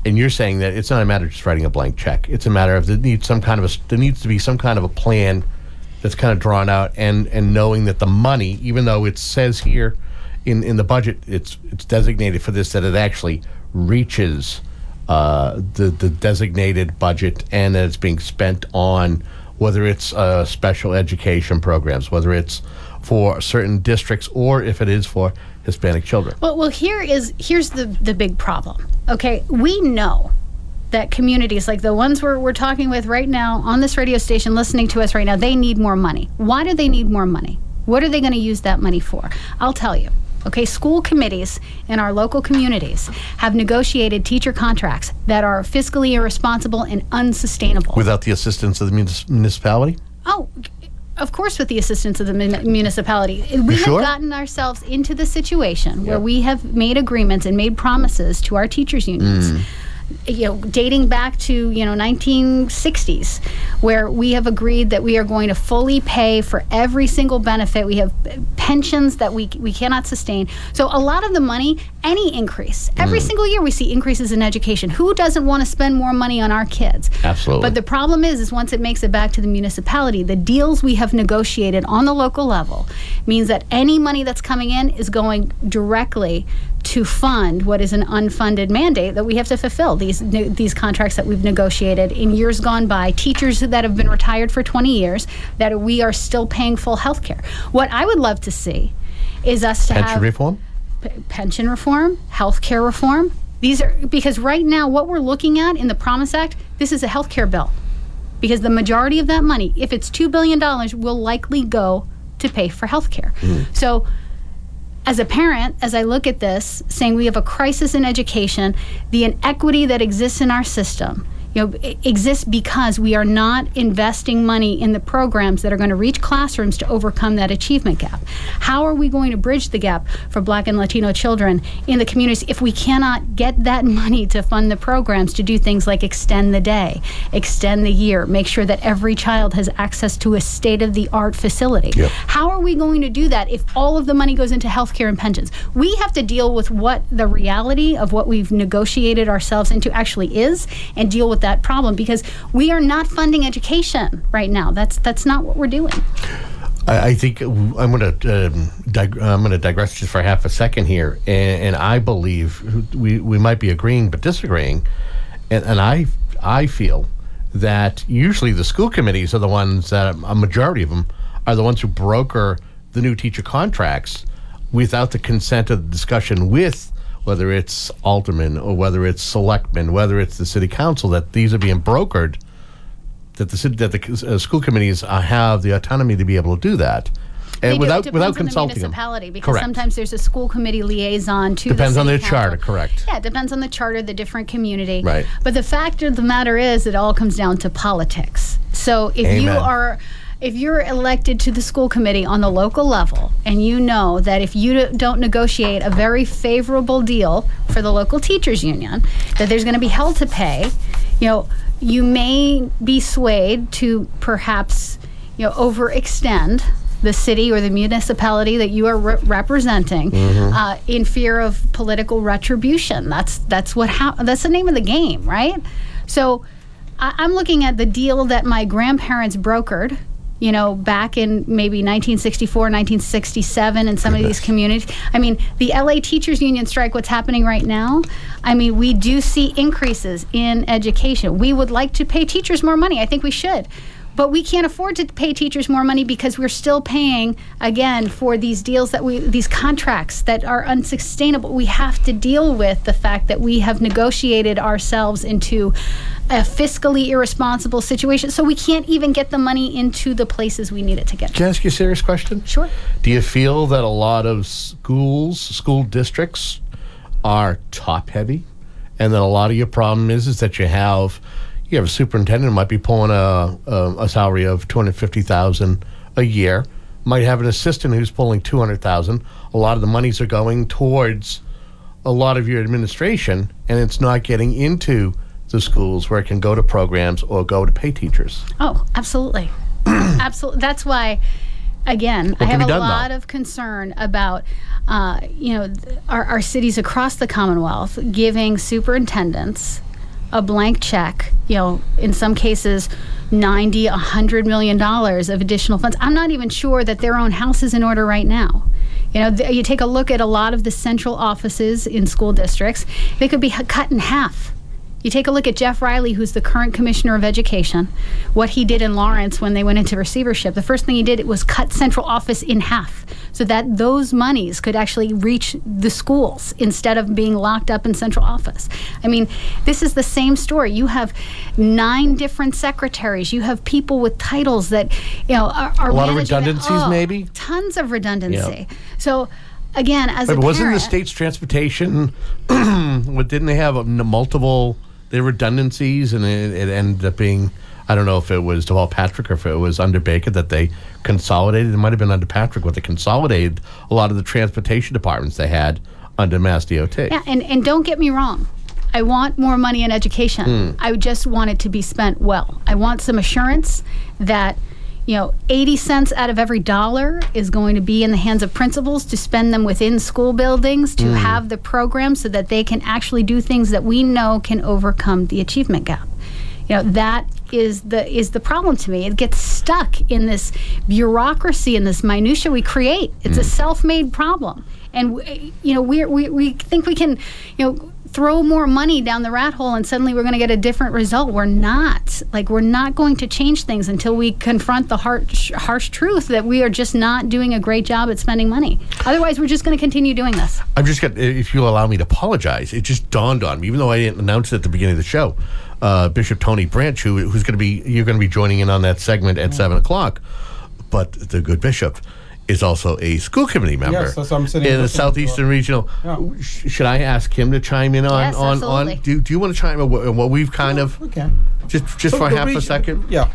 And you're saying that it's not a matter of just writing a blank check. It's a matter of there needs some kind of a, there needs to be some kind of a plan that's kind of drawn out, and, and knowing that the money, even though it says here in, in the budget, it's it's designated for this, that it actually reaches uh, the the designated budget, and that it's being spent on whether it's uh, special education programs, whether it's for certain districts, or if it is for Hispanic children. Well, well, here is here's the the big problem. Okay, we know that communities like the ones we're, we're talking with right now on this radio station, listening to us right now, they need more money. Why do they need more money? What are they going to use that money for? I'll tell you. Okay, school committees in our local communities have negotiated teacher contracts that are fiscally irresponsible and unsustainable. Without the assistance of the munis- municipality? Oh, of course, with the assistance of the mun- municipality. We have sure? gotten ourselves into the situation where Yep. we have made agreements and made promises to our teachers unions. Mm. You know, dating back to, you know, nineteen sixties, where we have agreed that we are going to fully pay for every single benefit. We have pensions that we we cannot sustain. So a lot of the money, any increase, every Mm. single year we see increases in education. Who doesn't want to spend more money on our kids? Absolutely. But the problem is, is once it makes it back to the municipality, the deals we have negotiated on the local level means that any money that's coming in is going directly to fund what is an unfunded mandate that we have to fulfill. These ne- these contracts that we've negotiated in years gone by, teachers that have been retired for twenty years, that we are still paying full health care. What I would love to see is us to Pension have reform? p- pension reform, health care reform. These are because right now what we're looking at in the Promise Act, this is a health care bill. Because the majority of that money, if it's two billion dollars, will likely go to pay for health care. Mm. So as a parent, as I look at this, saying we have a crisis in education, the inequity that exists in our system, you know, it exists because we are not investing money in the programs that are going to reach classrooms to overcome that achievement gap. How are we going to bridge the gap for Black and Latino children in the communities if we cannot get that money to fund the programs to do things like extend the day, extend the year, make sure that every child has access to a state-of-the-art facility? Yep. How are we going to do that if all of the money goes into healthcare and pensions? We have to deal with what the reality of what we've negotiated ourselves into actually is, and deal with that problem, because we are not funding education right now. That's that's not what we're doing. I, I think I'm going to um, dig- I'm going to digress just for half a second here, and, and I believe we, we might be agreeing but disagreeing, and, and I I feel that usually the school committees are the ones that a majority of them are the ones who broker the new teacher contracts without the consent of the discussion with, whether it's aldermen or whether it's selectmen, whether it's the city council, that these are being brokered, that the city, that the uh, school committees uh, have the autonomy to be able to do that, They and do. without It depends without on the consulting them. municipality, because Correct. sometimes there's a school committee liaison to Depends the on city their council. charter, correct. Yeah, it depends on the charter, the different community. Right. But the fact of the matter is, it all comes down to politics. So if you Amen. are, if you're elected to the school committee on the local level, and you know that if you d- don't negotiate a very favorable deal for the local teachers union, that there's going to be hell to pay, you know, you may be swayed to perhaps, you know, overextend the city or the municipality that you are re- representing Mhm. uh, in fear of political retribution. That's that's what ha- that's the name of the game, right? So I- I'm looking at the deal that my grandparents brokered, you know, back in maybe nineteen sixty-four, nineteen sixty-seven in some of these communities. I mean, the L A Teachers Union strike, what's happening right now, I mean, we do see increases in education. We would like to pay teachers more money. I think we should. But we can't afford to pay teachers more money because we're still paying, again, for these deals that we, these contracts that are unsustainable. We have to deal with the fact that we have negotiated ourselves into a fiscally irresponsible situation, so we can't even get the money into the places we need it to get. Can I ask you a serious question? Sure. Do you feel that a lot of schools, school districts, are top heavy, and that a lot of your problem is is that you have you have a superintendent who might be pulling a a, a salary of two hundred fifty thousand a year, might have an assistant who's pulling two hundred thousand. A lot of the monies are going towards a lot of your administration, and it's not getting into the schools where it can go to programs or go to pay teachers. Oh, absolutely. Absolutely. That's why, again, What I can have be a done, lot though? of concern about, uh, you know, th- our, our cities across the Commonwealth giving superintendents a blank check, you know, in some cases, ninety, one hundred million dollars of additional funds. I'm not even sure that their own house is in order right now. You know, th- you take a look at a lot of the central offices in school districts, they could be h- cut in half. You take a look at Jeff Riley, who's the current commissioner of education, what he did in Lawrence when they went into receivership. The first thing he did was cut central office in half so that those monies could actually reach the schools instead of being locked up in central office. I mean, this is the same story. You have nine different secretaries. You have people with titles that, you know, are, are a lot of managing- redundancies, oh, maybe? Tons of redundancy. Yeah. So, again, as Wait, a but wasn't parent, the state's transportation, what, didn't they have um, multiple, their redundancies, and it, it ended up being, I don't know if it was Deval Patrick or if it was under Baker that they consolidated. It might have been under Patrick, but they consolidated a lot of the transportation departments they had under Mass D O T. Yeah, and, and don't get me wrong. I want more money in education. Mm. I just want it to be spent well. I want some assurance that, you know, eighty cents out of every dollar is going to be in the hands of principals to spend them within school buildings to Mm. have the program so that they can actually do things that we know can overcome the achievement gap. You know, that is the is the problem to me. It gets stuck in this bureaucracy and this minutia we create. It's a self-made problem. And, w- you know, we we we think we can, you know, throw more money down the rat hole and suddenly we're going to get a different result. We're not. Like, we're not going to change things until we confront the harsh, harsh truth that we are just not doing a great job at spending money. Otherwise, we're just going to continue doing this. I'm just going to, if you'll allow me to apologize, it just dawned on me, even though I didn't announce it at the beginning of the show, uh, Bishop Tony Branch, who, who's going to be, you're going to be joining in on that segment at seven o'clock, but the good bishop is also a school committee member Yes, that's what I'm sitting in the listening Southeastern for. Regional. Yeah. Sh- Should I ask him to chime in on Yes, on, absolutely. on do, do you want to chime in on what, what we've kind of Okay. just just So for the half a region- second? Yeah.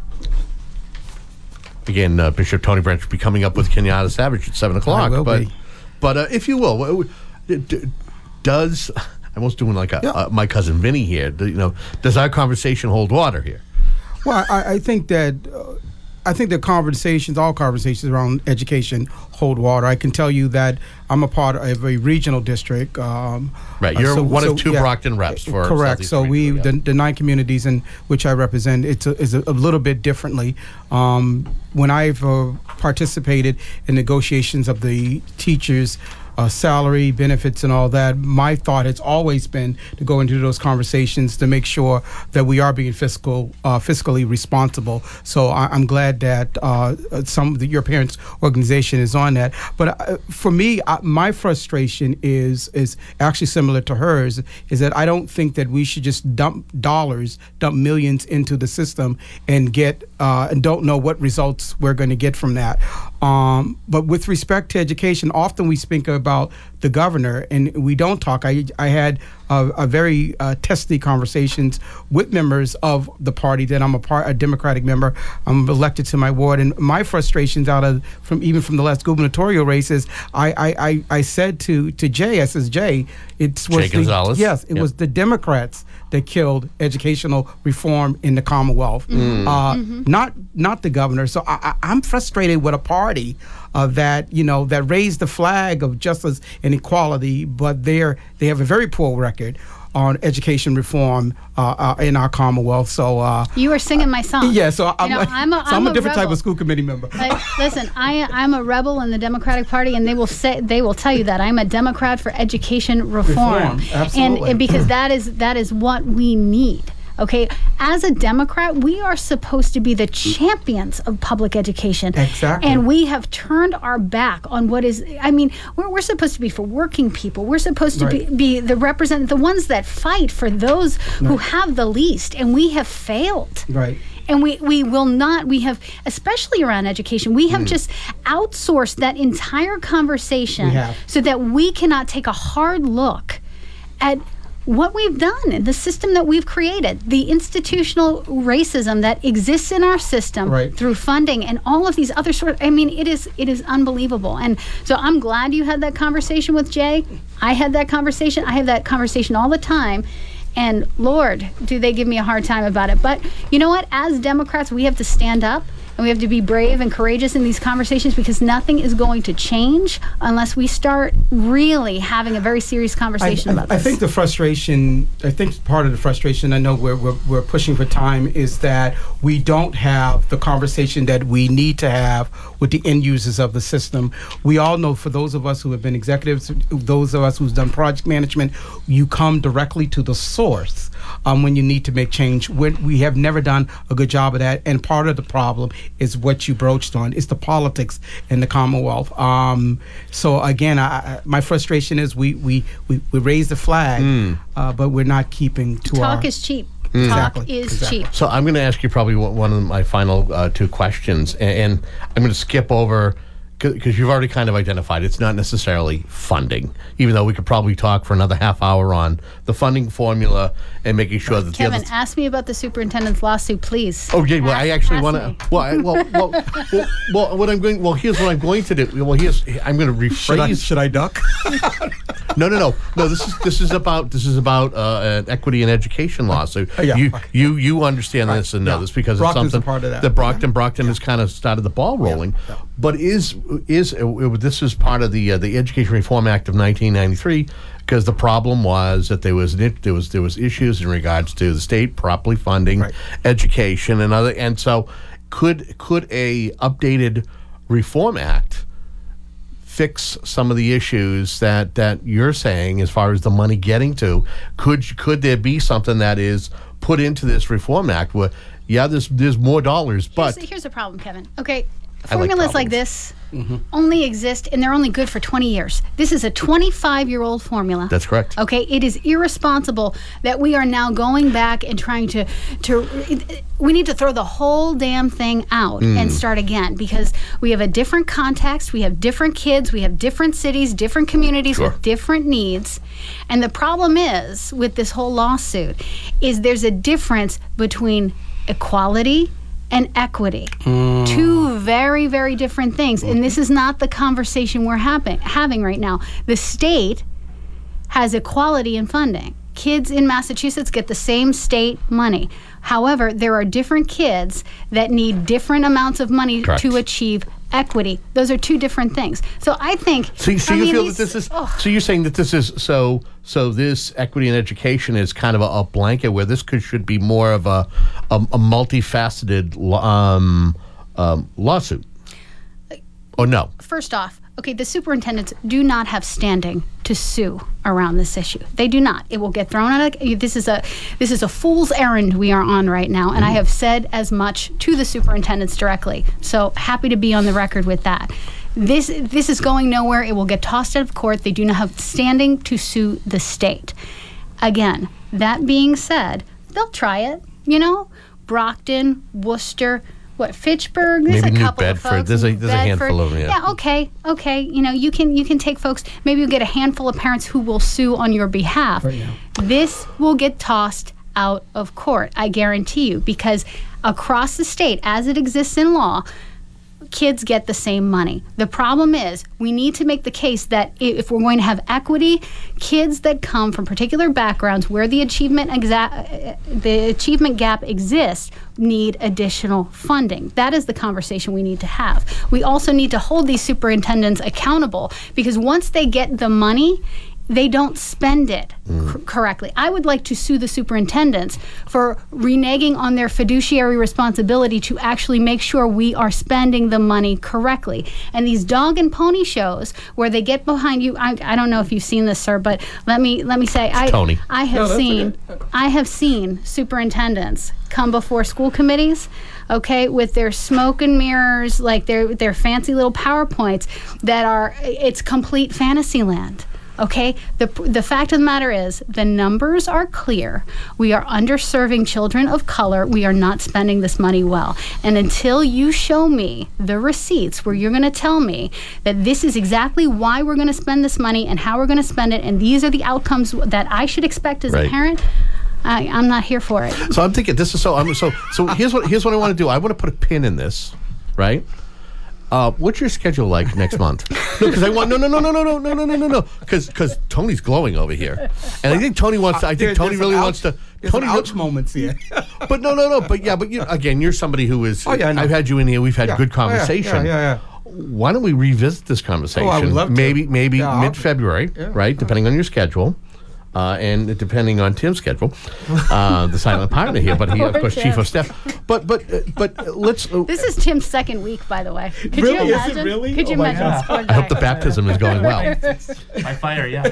Again, uh, Bishop Tony Branch will be coming up with Kenyatta Savage at seven o'clock. will But be. but uh, if you will, w- w- d- does I'm almost doing like a, Yeah. uh, my cousin Vinny here? Do, you know, does our conversation hold water here? Well, I, I think that uh, I think that conversations, all conversations around education, hold water. I can tell you that I'm a part of a regional district. Um, Right, uh, you're so- one so, of two yeah, Brockton reps for correct. So Southeastern we Regional, the, the nine communities in which I represent, it's a, is a, a little bit differently. Um, when I've uh, participated in negotiations of the teachers' Uh, salary, benefits, and all that, my thought has always been to go into those conversations to make sure that we are being fiscal, uh, fiscally responsible. So I, I'm glad that uh, some of the, your parents' organization is on that. But uh, for me, I, my frustration is is actually similar to hers. Is that I don't think that we should just dump dollars, dump millions into the system and get uh, and don't know what results we're going to get from that. Um, but with respect to education, often we speak about the governor, and we don't talk. I I had a, a very uh, testy conversations with members of the party that I'm a part, a Democratic member. I'm elected to my ward, and my frustrations out of from even from the last gubernatorial races, I I, I, I said to to Jay, I says Jay, it was Jay the, Gonzalez? yes, it Yep. was the Democrats that killed educational reform in the Commonwealth, Mm. uh, Mhm. not not the governor. So I, I, I'm frustrated with a party uh, that you know that raised the flag of justice and equality, but they're they have a very poor record on education reform uh, uh, in our Commonwealth. So uh, You are singing my song. yeah, so I'm, You know, like- I'm a, so I'm I'm a different type rebel. of school committee member. Like, listen, I I'm a rebel in the Democratic Party, and they will say they will tell you that I'm a Democrat for education reform, Reform, absolutely. and, and because that is that is what we need. Okay, as a Democrat, we are supposed to be the champions of public education. Exactly. And we have turned our back on what is, I mean, we're, we're supposed to be for working people. We're supposed to Right. be, be the represent, the ones that fight for those who Right. have the least, and we have failed. Right. And we, we will not, we have, especially around education, we have Mm. just outsourced that entire conversation We have. so that we cannot take a hard look at what we've done and the system that we've created, the institutional racism that exists in our system Right. through funding and all of these other sort. I mean, it is it is unbelievable. And so I'm glad you had that conversation with Jay. I had that conversation. I have that conversation all the time. And Lord, do they give me a hard time about it. But you know what? As Democrats, we have to stand up and we have to be brave and courageous in these conversations because nothing is going to change unless we start really having a very serious conversation I, about I, this. I think the frustration, I think part of the frustration, I know we're, we're, we're pushing for time, is that we don't have the conversation that we need to have with the end users of the system. We all know, for those of us who have been executives, those of us who's done project management, you come directly to the source um, when you need to make change. We're, we have never done a good job of that, and part of the problem is what you broached on. It's the politics in the Commonwealth. Um, so again, I, I, my frustration is we we, we, we raise the flag, Mm. uh, but we're not keeping to our... Talk is cheap. Mm. Talk Exactly, is exactly. cheap. So I'm going to ask you probably one one of my final uh, two questions, and, and I'm going to skip over because you've already kind of identified it's not necessarily funding, even though we could probably talk for another half hour on the funding formula and making sure that Kevin, the other. ask me about the superintendent's lawsuit, please. Oh yeah, well I actually ask want me. to. Well, I, well, well, well, well, what I'm going. Well, here's what I'm going to do. Well, here's I'm going to rephrase. Should I, should I duck? No, no, no, no. This is this is about this is about uh, an equity and education lawsuit. Uh, yeah, you right. you you understand Right, this and know yeah. this because Brockton's it's something a part of that. Brockton Brockton has kind of started the ball rolling. yeah. But is is uh, this is part of the uh, the Education Reform Act of nineteen ninety-three, because the problem was that there was an, there was there was issues in regards to the state properly funding Right. education and other, and so could could a updated Reform Act fix some of the issues that, that you're saying as far as the money getting to? Could could there be something that is put into this Reform Act where, yeah, there's there's more dollars, but Here's, here's the problem, Kevin. Okay, I like formulas like problems. this only exist, and they're only good for twenty years. This is a twenty-five-year-old formula. That's correct. Okay, it is irresponsible that we are now going back and trying to to. We need to throw the whole damn thing out Mm. and start again, because we have a different context, we have different kids, we have different cities, different communities Sure. with different needs. And the problem is with this whole lawsuit is there's a difference between equality and equity. Two very, very different things. And this is not the conversation we're having having right now. The state has equality in funding. Kids in Massachusetts get the same state money. However, there are different kids that need different amounts of money Correct. to achieve equity. Those are two different things. So I think So, so I you mean, feel these- that this is oh. so you're saying that this is so so this equity and education is kind of a, a blanket where this could should be more of a a, a multifaceted lo- um, um, lawsuit. Or no? First off, okay, the superintendents do not have standing to sue around this issue. They do not. It will get thrown out. Of, this is a this is a fool's errand we are on right now, and I have said as much to the superintendents directly. So happy to be on the record with that. This this is going nowhere. It will get tossed out of court. They do not have standing to sue the state. Again, that being said, they'll try it. You know, Brockton, Worcester. What, Fitchburg? There's Maybe a New couple of Bedford. folks There's a- in there's a handful of them, yeah. Yeah, okay, okay. You know, you can you can take folks. Maybe you get a handful of parents who will sue on your behalf. Right now. This will get tossed out of court, I guarantee you, because across the state, as it exists in law, kids get the same money. The problem is we need to make the case that i- if we're going to have equity, kids that come from particular backgrounds where the achievement exa- the achievement gap exists need additional funding. That is the conversation we need to have. We also need to hold these superintendents accountable, because once they get the money, they don't spend it c- correctly. I would like to sue the superintendents for reneging on their fiduciary responsibility to actually make sure we are spending the money correctly. And these dog and pony shows where they get behind you, I, I don't know if you've seen this, sir, but let me let me say, I Tony. I have No, that's seen I have seen superintendents come before school committees, okay, with their smoke and mirrors, like their their fancy little PowerPoints that are it's complete fantasy land. Okay, the the fact of the matter is the numbers are clear. We are underserving children of color. We are not spending this money well. And until you show me the receipts where you're going to tell me that this is exactly why we're going to spend this money and how we're going to spend it, and these are the outcomes that I should expect as Right. a parent, I, I'm not here for it. So I'm thinking this is so. I'm so. So here's what here's what I want to do. I want to put a pin in this, right? Uh, what's your schedule like next month? No, because I want no, no, no, no, no, no, no, no, no, no, no, because because Tony's glowing over here, and I think Tony wants. To, I think There- Tony there's really some wants to. ouch- there's Tony, some ouch moments here. but no, no, no. But yeah, but you again, you're somebody who is. Oh, yeah, I know. I've had you in here. We've had Yeah. good Oh, yeah, conversation. yeah, yeah, Why don't we revisit this conversation? Oh, I would love to. Maybe maybe Yeah, I'll- mid-February, yeah. right? Depending on your schedule. Uh, and depending on Tim's schedule, uh, the silent partner here, but he, of Poor course, Tim. chief of staff. But but uh, but let's. Uh, This is Tim's second week, by the way. Could Really? you Is it imagine? really? Could you Oh my imagine? God. this poor I hope the guy? baptism is going well. By fire, yeah.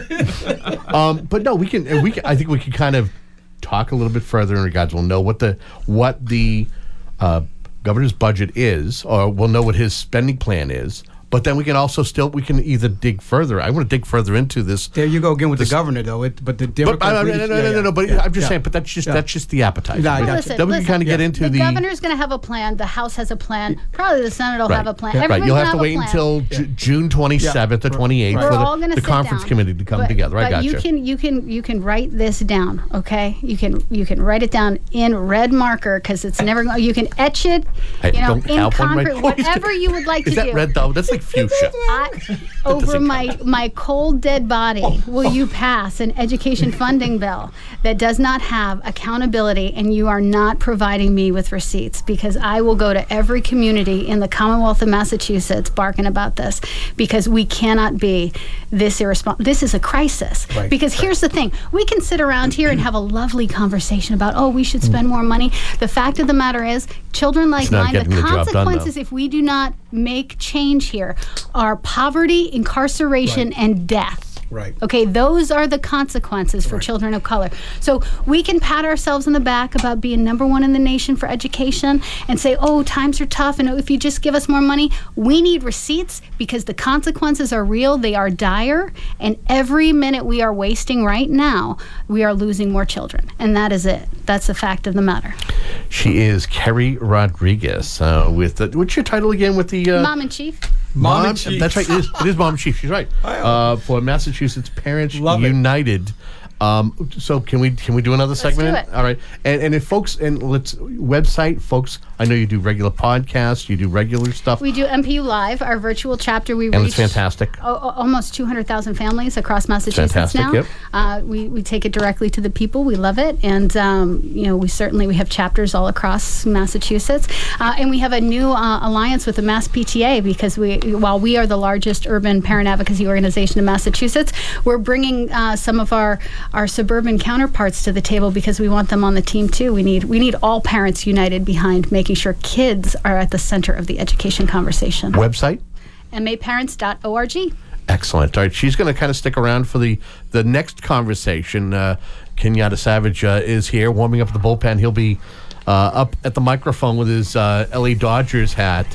Um, but no, we can. uh, We can, I think we can kind of talk a little bit further in regards. We'll know what the what the uh, governor's budget is, or we'll know what his spending plan is. But then we can also still we can either dig further. I want to dig further into this. There you go again with This- the governor, though. It, but the But, Democrats. uh, no, no, no, yeah, no, no, yeah, no, But yeah, I'm just yeah. saying. But that's just Yeah. that's just the appetizer. No, I Right? got you. Listen, then we listen, can kind of get into the, the. governor's going to have a plan. The House has a plan. Probably the Senate will Right. have a plan. Yeah. Right. Everybody's You'll gonna have to a wait plan. until Ju- June twenty-seventh or twenty-eighth We're for all the, gonna the sit conference down. committee to come but, together. I but got you you. can you can you can write this down, okay? You can you can write it down in red marker because it's never going. You can etch it, Hey, you know, don't in help one right- concrete, whatever you would like Is to that do. red though? That's like fuchsia. I, over my my cold dead body, will you pass an education funding bill that does not have accountability, and you are not providing me with receipts? Because I will go to every community in the Commonwealth of Massachusetts barking about this, because we cannot be this irresponsible. This is a crisis. Right. Because here's the thing: we can sit around here and have a lovely conversation about, oh, we should spend more money. The fact of the matter is, children like It's not mine, the getting the job done, though. consequences if we do not make change here are poverty, incarceration, and death. Right. Okay, those are the consequences for children of color. So we can pat ourselves on the back about being number one in the nation for education and say, oh, times are tough, and if you just give us more money. We need receipts because the consequences are real, they are dire, and every minute we are wasting right now, we are losing more children. And that is it. That's the fact of the matter. She is Kerry Rodriguez uh, with the, what's your title again with the uh, Mom and Chief. Mom, and Chief. That's right. It is, it is Mom and Chief. She's right. Uh, for Massachusetts Parents Love it. United. Um, so can we can we do another segment? do it. All right. And and if folks and let's website folks. I know you do regular podcasts. You do regular stuff. We do M P U Live, our virtual chapter. We And reach it's fantastic. o- o- almost two hundred thousand families across Massachusetts Fantastic, now. yep. Uh, we, we take it directly to the people. We love it. And, um, you know, we certainly, we have chapters all across Massachusetts. Uh, and we have a new uh, alliance with the Mass P T A because we, while we are the largest urban parent advocacy organization in Massachusetts, we're bringing uh, some of our, our suburban counterparts to the table because we want them on the team too. We need, we need all parents united behind making sure kids are at the center of the education conversation. Website? M A parents dot org. Excellent. All right, she's going to kind of stick around for the the next conversation. Uh, Kenyatta Savage uh, is here, warming up the bullpen. He'll be uh, up at the microphone with his uh, L A Dodgers hat.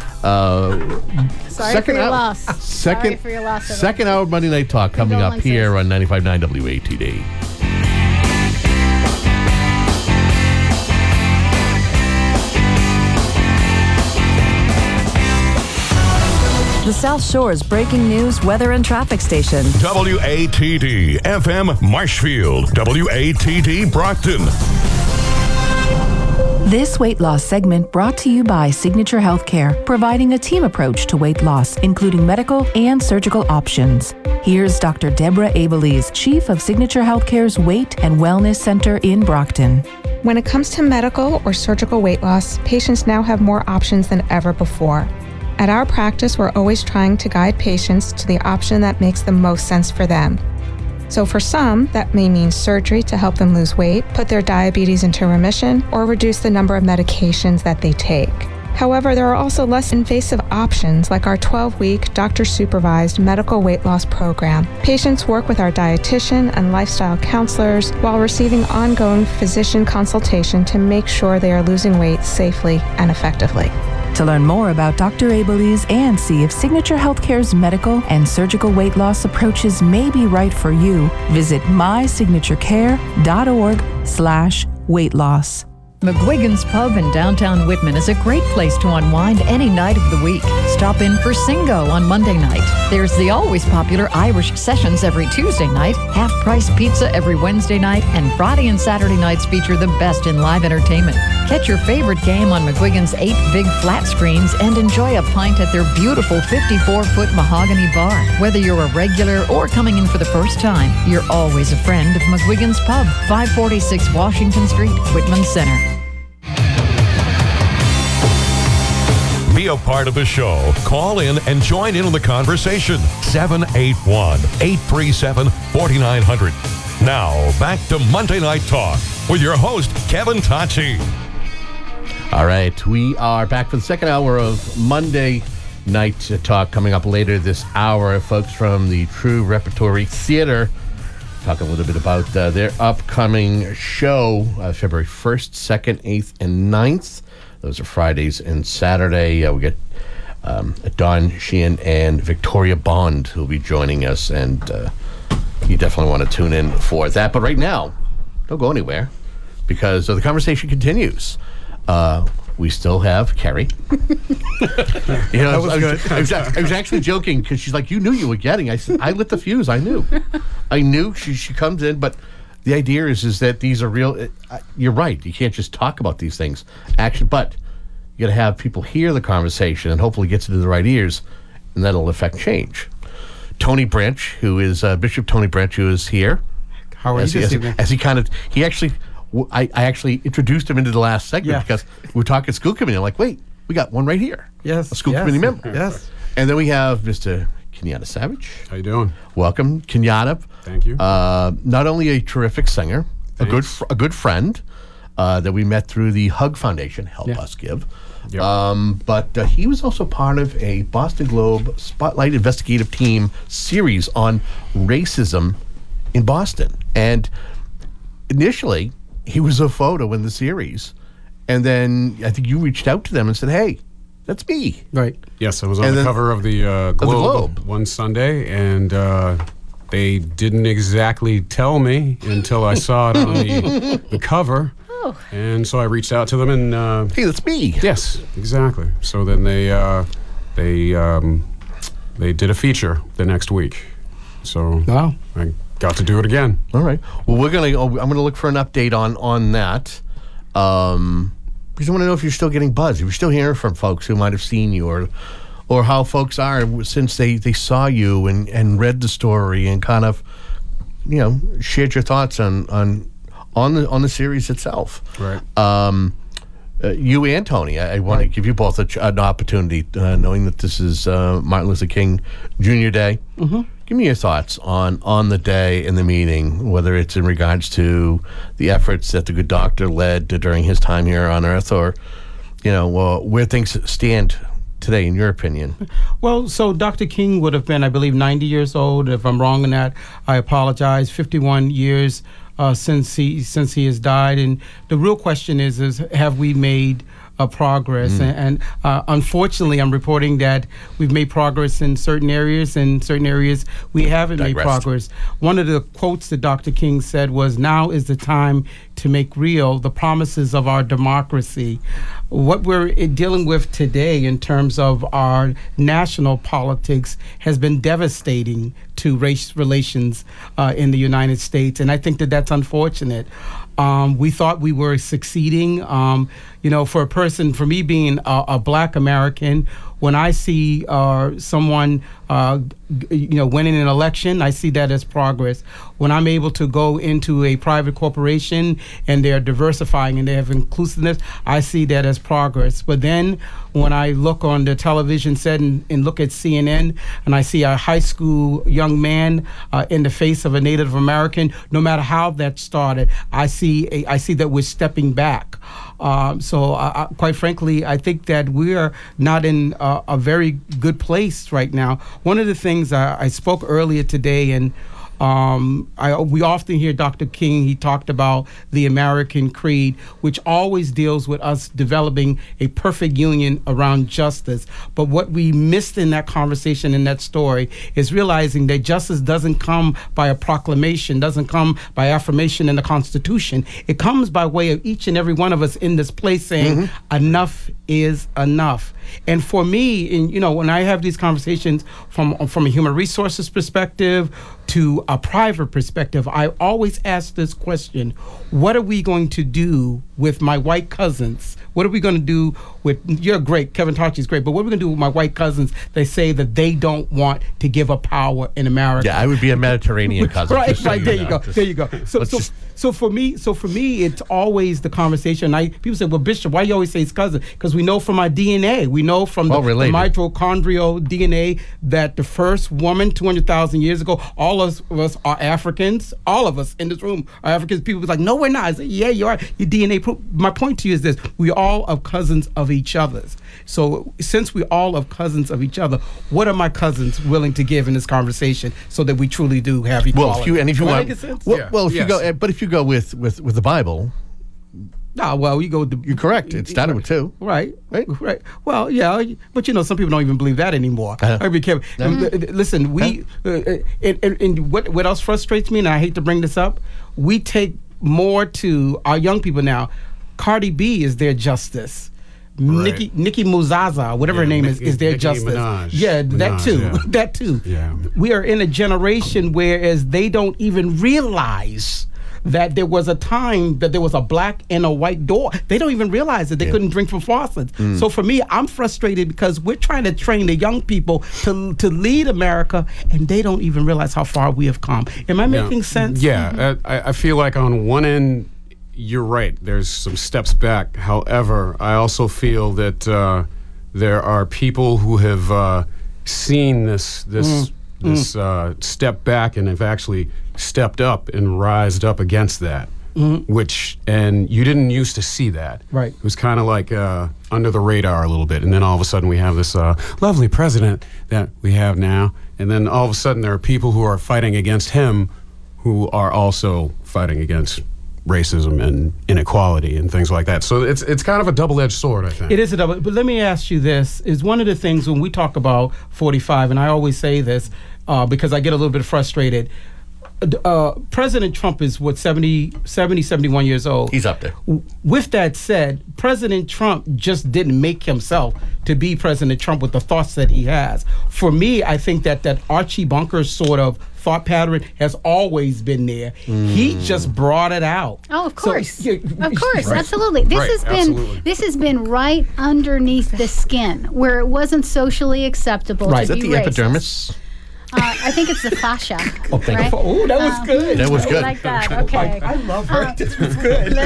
Uh, Sorry second for your hour, loss. Second, Sorry for your loss. everyone. second hour of Monday Night Talk coming up Condolences. here on ninety-five point nine W A T D. The South Shore's breaking news, weather, and traffic station. W A T D F M Marshfield, W A T D Brockton. This weight loss segment brought to you by Signature Healthcare, providing a team approach to weight loss, including medical and surgical options. Here's Doctor Deborah Abelies, Chief of Signature Healthcare's Weight and Wellness Center in Brockton. When it comes to medical or surgical weight loss, patients now have more options than ever before. At our practice, we're always trying to guide patients to the option that makes the most sense for them. So for some, that may mean surgery to help them lose weight, put their diabetes into remission, or reduce the number of medications that they take. However, there are also less invasive options like our twelve-week doctor-supervised medical weight loss program. Patients work with our dietitian and lifestyle counselors while receiving ongoing physician consultation to make sure they are losing weight safely and effectively. To learn more about Doctor Abelies and see if Signature Healthcare's medical and surgical weight loss approaches may be right for you, visit my signature care dot org slash weight loss. McGuigan's Pub in downtown Whitman is a great place to unwind any night of the week. Stop in for Singo on Monday night. There's the always popular Irish Sessions every Tuesday night, half-price pizza every Wednesday night, and Friday and Saturday nights feature the best in live entertainment. Catch your favorite game on McGuigan's eight big flat screens and enjoy a pint at their beautiful fifty-four foot mahogany bar. Whether you're a regular or coming in for the first time, you're always a friend of McGuigan's Pub, five forty-six Washington Street, Whitman Center. Be a part of the show. Call in and join in on the conversation. seven eight one, eight three seven, four nine zero zero. Now, back to Monday Night Talk with your host, Kevin Tocci. All right, we are back for the second hour of Monday Night Talk. Coming up later this hour, folks from the True Repertory Theater talk a little bit about uh, their upcoming show, uh, February first, second, eighth, and ninth. Those are Fridays and Saturday. Uh, we get um, Don Sheehan and Victoria Bond who will be joining us, and uh, you definitely want to tune in for that. But right now, don't go anywhere, because uh, the conversation continues. Uh, we still have Carrie. you know, That was I, was, good. I, was, I was actually joking, because she's like, you knew you were getting. I said, I lit the fuse. I knew. I knew she, she comes in, but the idea is is that these are real. Uh, you're right. You can't just talk about these things. Action, but you got to have people hear the conversation and hopefully gets into the right ears, and that'll affect change. Tony Branch, who is uh, Bishop Tony Branch, who is here. How are as you he, this as, evening? As he kind of, he actually, I, I actually introduced him into the last segment Yeah. because we were talking school committee. I'm like, wait, we got one right here. Yes, a school yes, committee member. yes. And then we have Mister Kenyatta Savage. How you doing? Welcome, Kenyatta. Thank you. Uh, not only a terrific singer, a good fr- a good friend uh, that we met through the Hug Foundation, Help Yeah. Us Give. Um, but uh, he was also part of a Boston Globe Spotlight Investigative Team series on racism in Boston. And initially, he was a photo in the series. And then I think you reached out to them and said, hey, that's me. Right. Yes, I was on And the then- cover of the, uh, the Globe, Globe. one Sunday, and uh, they didn't exactly tell me until I saw it on the, the cover. Oh. And so I reached out to them, and uh, hey, that's me. Yes, exactly. So then they uh, they um, they did a feature the next week. So wow. I got to do it again. All right. Well, we're gonna. Oh, I'm gonna look for an update on on that. Um, because I want to know if you're still getting buzz. If you're still hearing from folks who might have seen you, or or how folks are since they, they saw you and, and read the story and kind of, you know, shared your thoughts on on on the on the series itself. Right. Um, uh, you and Tony, I, I want to give you both a, ch- an opportunity, uh, knowing that this is uh, Martin Luther King Junior Day. Mm-hmm. Give me your thoughts on, on the day and the meeting, whether it's in regards to the efforts that the good doctor led during his time here on Earth, or, you know, well, where things stand today, in your opinion. Well, so Doctor King would have been, I believe, ninety years old. If I'm wrong in that, I apologize. fifty-one years uh, since he since he has died, and the real question is, is have we made uh, progress? Mm. And, and uh, unfortunately, I'm reporting that we've made progress in certain areas, and certain areas we haven't made Digressed. progress. One of the quotes that Doctor King said was, "Now is the time to make real the promises of our democracy." What we're dealing with today in terms of our national politics has been devastating to race relations uh, in the United States, and I think that that's unfortunate. Um, we thought we were succeeding. Um, you know, for a person, for me being a, a Black American, when I see uh, someone, uh, g- you know, winning an election, I see that as progress. When I'm able to go into a private corporation and they're diversifying and they have inclusiveness, I see that as progress. But then when I look on the television set and, and look at C N N and I see a high school young man uh, in the face of a Native American, no matter how that started, I see a, I see that we're stepping back. Um, so, uh, quite frankly, I think that we are not in uh, a very good place right now. One of the things I, I spoke earlier today, and Um, I, we often hear Doctor King, he talked about the American Creed, which always deals with us developing a perfect union around justice. But what we missed in that conversation, in that story, is realizing that justice doesn't come by a proclamation, doesn't come by affirmation in the Constitution. It comes by way of each and every one of us in this place saying, mm-hmm. enough is enough. And for me, in, you know, when I have these conversations from from a human resources perspective to a private perspective, I always ask this question: what are we going to do with my white cousins? What are we going to do with, you're great, Kevin Tarchi's great, but what are we going to do with my white cousins that say that they don't want to give up power in America? Yeah, I would be a Mediterranean cousin. Right, just so right, you there know. you go, Just- there you go. So, let's so, just- so for me, so for me, it's always the conversation. I people say, well, Bishop, why you always say his cousin? Because we know from our D N A, we know from the, Well the related. mitochondrial D N A that the first woman two hundred thousand years ago, all of us are Africans. All of us in this room are Africans. People was like, no, we're not. I said, yeah, you are. Your D N A proof. My point to you is this: we all are cousins of each other's. So since we all are cousins of each other, what are my cousins willing to give in this conversation so that we truly do have equality? Well, if you and if you Am I want, making sense? well, well, if you go, uh, but if you go with with with the Bible, no, well, you go. With the, you're correct. It started with two. Right, right, right. Well, yeah, but you know, some people don't even believe that anymore. Uh-huh. I be careful. Mhm. Listen, we uh, uh, and, and, and what what else frustrates me, and I hate to bring this up, we take more to our young people now. Cardi B is their justice. Right. Nicki Nicki Muzaza, whatever Yeah, her name Nicki- is, is their Nicki justice. Minaj. Yeah, that Minaj, too. yeah. That too. Yeah. We are in a generation whereas they don't even realize that there was a time that there was a black and a white door. They don't even realize that they Yeah. couldn't drink from faucets. Mm. So for me, I'm frustrated because we're trying to train the young people to to lead America, and they don't even realize how far we have come. Am I Yeah. making sense? Yeah, uh, I, I feel like on one end, you're right. There's some steps back. However, I also feel that uh, there are people who have uh, seen this this Mm. this uh, step back and have actually stepped up and rised up against that. Mhm. Which and you didn't used to see that. Right. It was kind of like uh, under the radar a little bit, and then all of a sudden we have this uh, lovely president that we have now, and then all of a sudden there are people who are fighting against him, who are also fighting against racism and inequality and things like that. So it's it's kind of a double-edged sword, I think. It is a double. But let me ask you this: is one of the things when we talk about forty-five, and I always say this uh, because I get a little bit frustrated. Uh, President Trump is what seventy, seventy, seventy-one years old. He's up there. With that said, President Trump just didn't make himself to be President Trump with the thoughts that he has. For me, I think that that Archie Bunker sort of thought pattern has always been there. He just brought it out. Oh, of So, course, yeah, of course, right. absolutely. This Right, has been absolutely. this has been right underneath the skin, where it wasn't socially acceptable Right. to Is that be the racist. epidermis? Uh, I think it's the fascia. Oh, thank right? you. Oh, that was Um, good. That was I good. like that. Okay. I, I love her. Uh, this was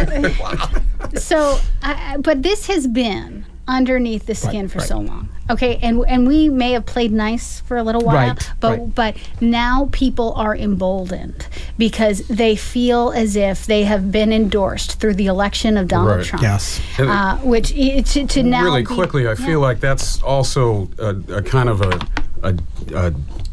good. So, I, but this has been underneath the skin Right, for right. so long. Okay, and and we may have played nice for a little while, Right, but right. but now people are emboldened because they feel as if they have been endorsed through the election of Donald Right. Trump. Yes. And- Uh, which i- to, to now really be- quickly, I yeah. feel like that's also a, a kind of a, a, a,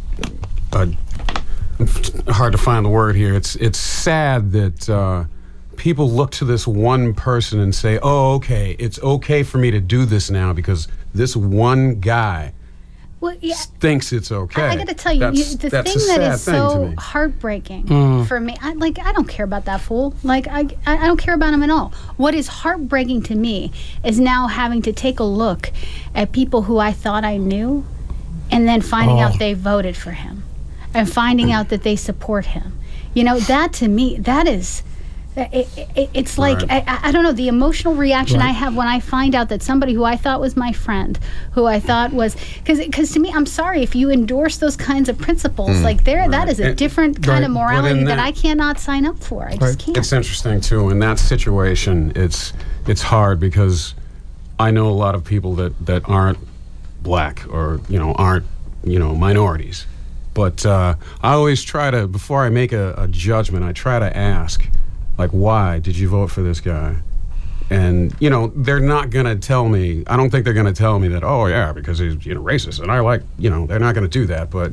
a hard to find the word here. It's it's sad that uh, people look to this one person and say, "Oh, okay, it's okay for me to do this now because this one guy Well, yeah. thinks it's okay." I, I got to tell you, That's- you the that's thing a that sad is thing to so me. heartbreaking Mm. for me, I, like I don't care about that fool. Like I, I I don't care about him at all. What is heartbreaking to me is now having to take a look at people who I thought I knew, and then finding Oh. out they voted for him, and finding out that they support him. You know, that to me, that is. It, it, it's like Right. I, I don't know the emotional reaction Right. I have when I find out that somebody who I thought was my friend, who I thought was because because to me I'm sorry if you endorse those kinds of principles Mm. like there that Right. is a And- different kind right. of But morality in that, that- I cannot sign up for. I just can't. It's interesting too. In that situation, it's it's hard because I know a lot of people that, that aren't black or you know aren't you know minorities, but uh, I always try to before I make a, a judgment, I try to ask, like, why did you vote for this guy? And you know they're not gonna tell me. I don't think they're gonna tell me that. Oh yeah, because he's you know racist, and I like you know they're not gonna do that. But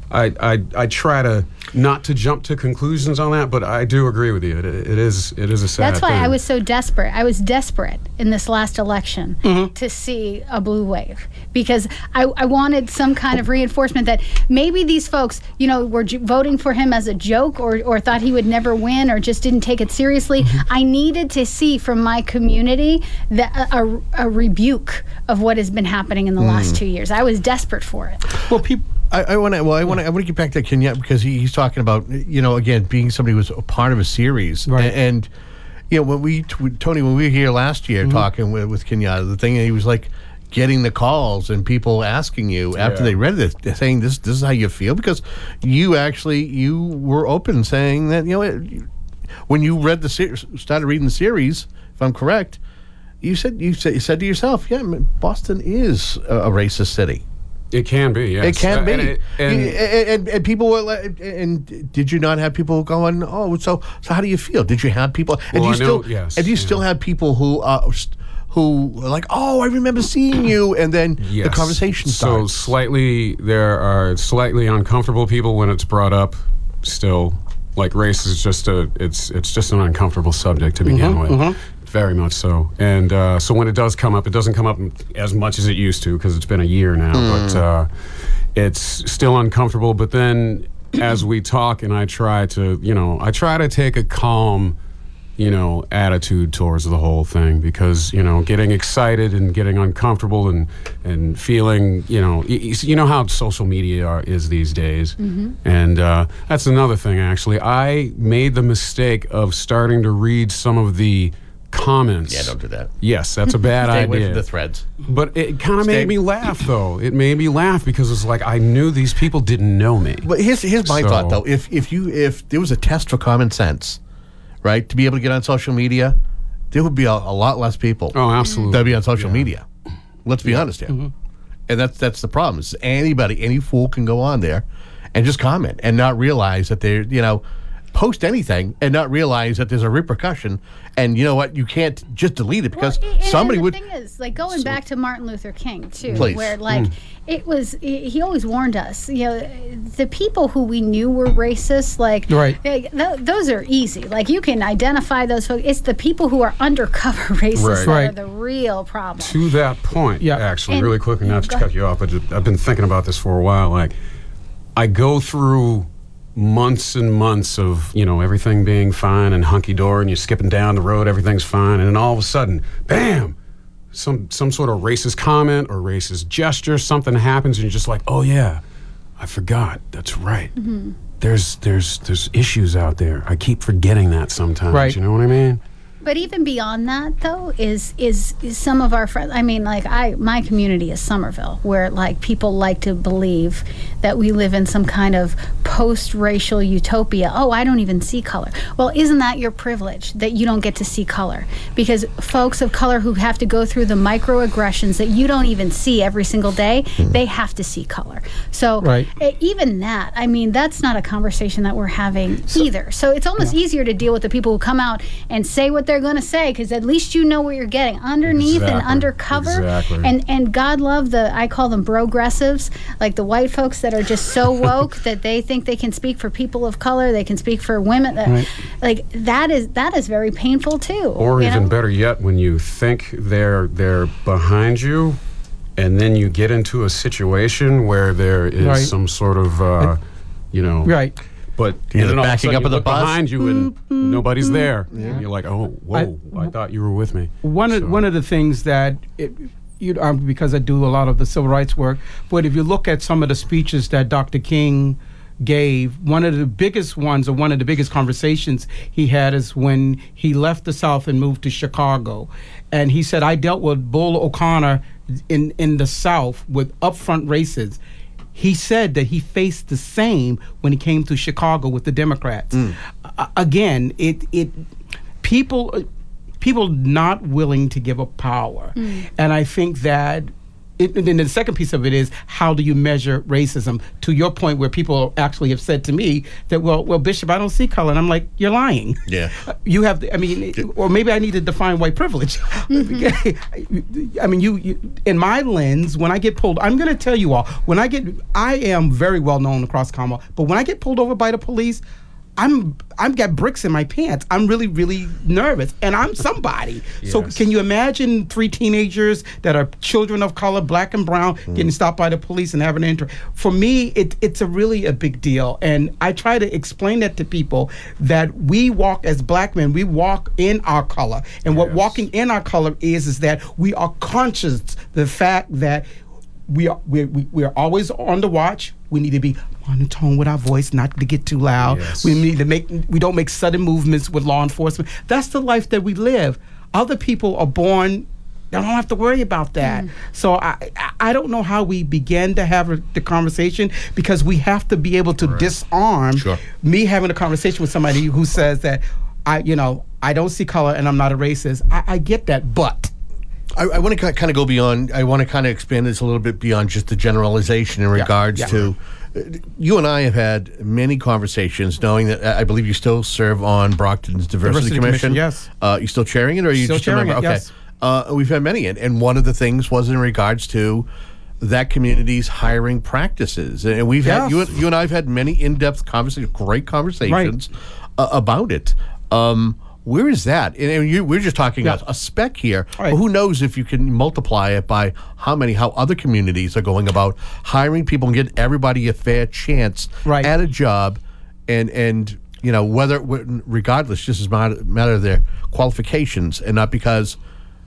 I, I I try to not to jump to conclusions on that, but I do agree with you. It, it is it is a sad That's why thing. I was so desperate. I was desperate in this last election Mm-hmm. to see a blue wave because I, I wanted some kind of reinforcement that maybe these folks, you know, were j- voting for him as a joke or, or thought he would never win or just didn't take it seriously. Mm-hmm. I needed to see from my community that a, a, a rebuke of what has been happening in the last Mm. two years. I was desperate for it. Well, people. I, I want to. Well, I want to. I want to get back to Kenyatta because he, he's talking about, you know, again, being somebody who was a part of a series, Right. and, and you know, when we t- Tony, when we were here last year Mhm. talking with, with Kenyatta, the thing he was like getting the calls and people asking you after Yeah. they read it, they're saying this this is how you feel because you actually you were open saying that, you know, it, when you read the ser- started reading the series, if I'm correct, you said you said you said to yourself, yeah, man, Boston is a, a racist city. It can be, yes. It can Uh, be, and it- and- You- and, and, and people were. like- And did you not have people going? Oh, so so how do you feel? Did you have people? And Well, do you I know- still, yes, and do you still have people who uh, st- who are like, oh, I remember seeing you, and then the Yes. conversation So starts. slightly, there are slightly uncomfortable people when it's brought up. Still, like race is just a, it's it's just an uncomfortable subject to begin Mhm, with. mhm. Very much so. And uh, so when it does come up, it doesn't come up as much as it used to because it's been a year now. Mm. But uh, it's still uncomfortable. But then as we talk, and I try to, you know, I try to take a calm, you know, attitude towards the whole thing because, you know, getting excited and getting uncomfortable and, and feeling, you know, y- y- you know how social media are, is these days. Mhm. And uh, that's another thing, actually. I made the mistake of starting to read some of the comments. Yeah, don't do that. Yes, that's a bad Stay idea. away from the threads. But it kind of Stay- made me laugh, though. It made me laugh because it's like I knew these people didn't know me. But here's here's my So- thought though: if if you if there was a test for common sense, right, to be able to get on social media, there would be a, a lot less people. Oh, absolutely. That'd be on social media. Let's be honest here, Mm-hmm. and that's that's the problem. Is anybody, any fool can go on there and just comment and not realize that they're, you know, post anything and not realize that there's a repercussion. And you know what? You can't just delete it because And somebody the would. thing is, like going back to Martin Luther King too, Please. where like Mm. it was, he he always warned us. You know, the people who we knew were racist, like, Right. like, th- those are easy. Like you can identify those folks. It's the people who are undercover racists Right. that Right. are the real problem. To that point, yeah. actually, And- really quickly, not to Go cut you off, but just- I've been thinking about this for a while. Like, I go through months and months of, you know, everything being fine and hunky-dory, and you're skipping down the road, everything's fine, and then all of a sudden, bam, some some sort of racist comment or racist gesture, something happens, and you're just like, oh yeah, I forgot, that's right. Mm-hmm. There's there's there's issues out there. I keep forgetting that sometimes. Right. You know what I mean? But even beyond that, though, is, is is some of our friends. I mean, like I, my community is Somerville, where like people like to believe that we live in some kind of post-racial utopia. Oh, I don't even see color. Well, isn't that your privilege that you don't get to see color? Because folks of color who have to go through the microaggressions that you don't even see every single day, they have to see color. So Right. eh, even that, I mean, that's not a conversation that we're having either. So it's almost easier to deal with the people who come out and say what they're going to say, because at least you know what you're getting underneath and Exactly. undercover. Exactly. And and God love the, I call them progressives, like the white folks that are just so woke that they think they can speak for people of color, they can speak for women. That, Right. Like that is that is very painful too. Or you even know? better yet, when you think they're they're behind you, and then you get into a situation where there is Right. some sort of, uh, you know, Right. But Yeah, and then all of a backing sudden up you of the look bus. behind you and nobody's there. Yeah. And you're like, oh, whoa! I, thought you were with me. One of one of the things that it, you um, because I do a lot of the civil rights work, but if you look at some of the speeches that Doctor King gave, one of the biggest ones or one of the biggest conversations he had is when he left the South and moved to Chicago, and he said, "I dealt with Bull O'Connor in in the South with upfront races." He said that he faced the same when he came to Chicago with the Democrats. Uh, again, it it people. Uh, people not willing to give up power. Mm. And I think that it, and then the second piece of it is, how do you measure racism? To your point, where people actually have said to me that, well, well, Bishop, I don't see color, and I'm like, you're lying. Yeah. You have, I mean, or maybe I need to define white privilege. Mm-hmm. I mean, you, you, in my lens, when I get pulled, I'm going to tell you all, when I get, I am very well known across Commonwealth, but when I get pulled over by the police, I'm I've got bricks in my pants. I'm really, really nervous, and I'm somebody. Yes. So can you imagine three teenagers that are children of color, black and brown, mm. getting stopped by the police and having an intro? For me, it, it's a really a big deal, and I try to explain that to people that we walk as black men. We walk in our color, and yes. what walking in our color is is that we are conscious the fact that we are we we we are always on the watch. We need to be monotone with our voice, not to get too loud. Yes. We need to make we don't make sudden movements with law enforcement. That's the life that we live. Other people are born, they don't have to worry about that. Mm. So I I don't know how we began to have a, the conversation, because we have to be able to right. disarm sure. me having a conversation with somebody who says that I you know I don't see color and I'm not a racist. I, I get that, but. I, I want to kind of go beyond, I want to kind of expand this a little bit beyond just the generalization in regards yeah, yeah. to, uh, you and I have had many conversations knowing that, uh, I believe you still serve on Brockton's Diversity, Diversity Commission. Commission. Yes. Uh, you still chairing it, or are you still just chairing a member? it, okay. Yes. Uh, we've had many, and, and one of the things was in regards to that community's hiring practices. And we've yes. had, you, you and I have had many in-depth conversations, great conversations right. uh, about it. Um, Where is that? And you, we're just talking yeah. a, a spec here. Right. But who knows if you can multiply it by how many, how other communities are going about hiring people and get everybody a fair chance right. at a job, and and you know whether regardless, just as a matter of their qualifications, and not because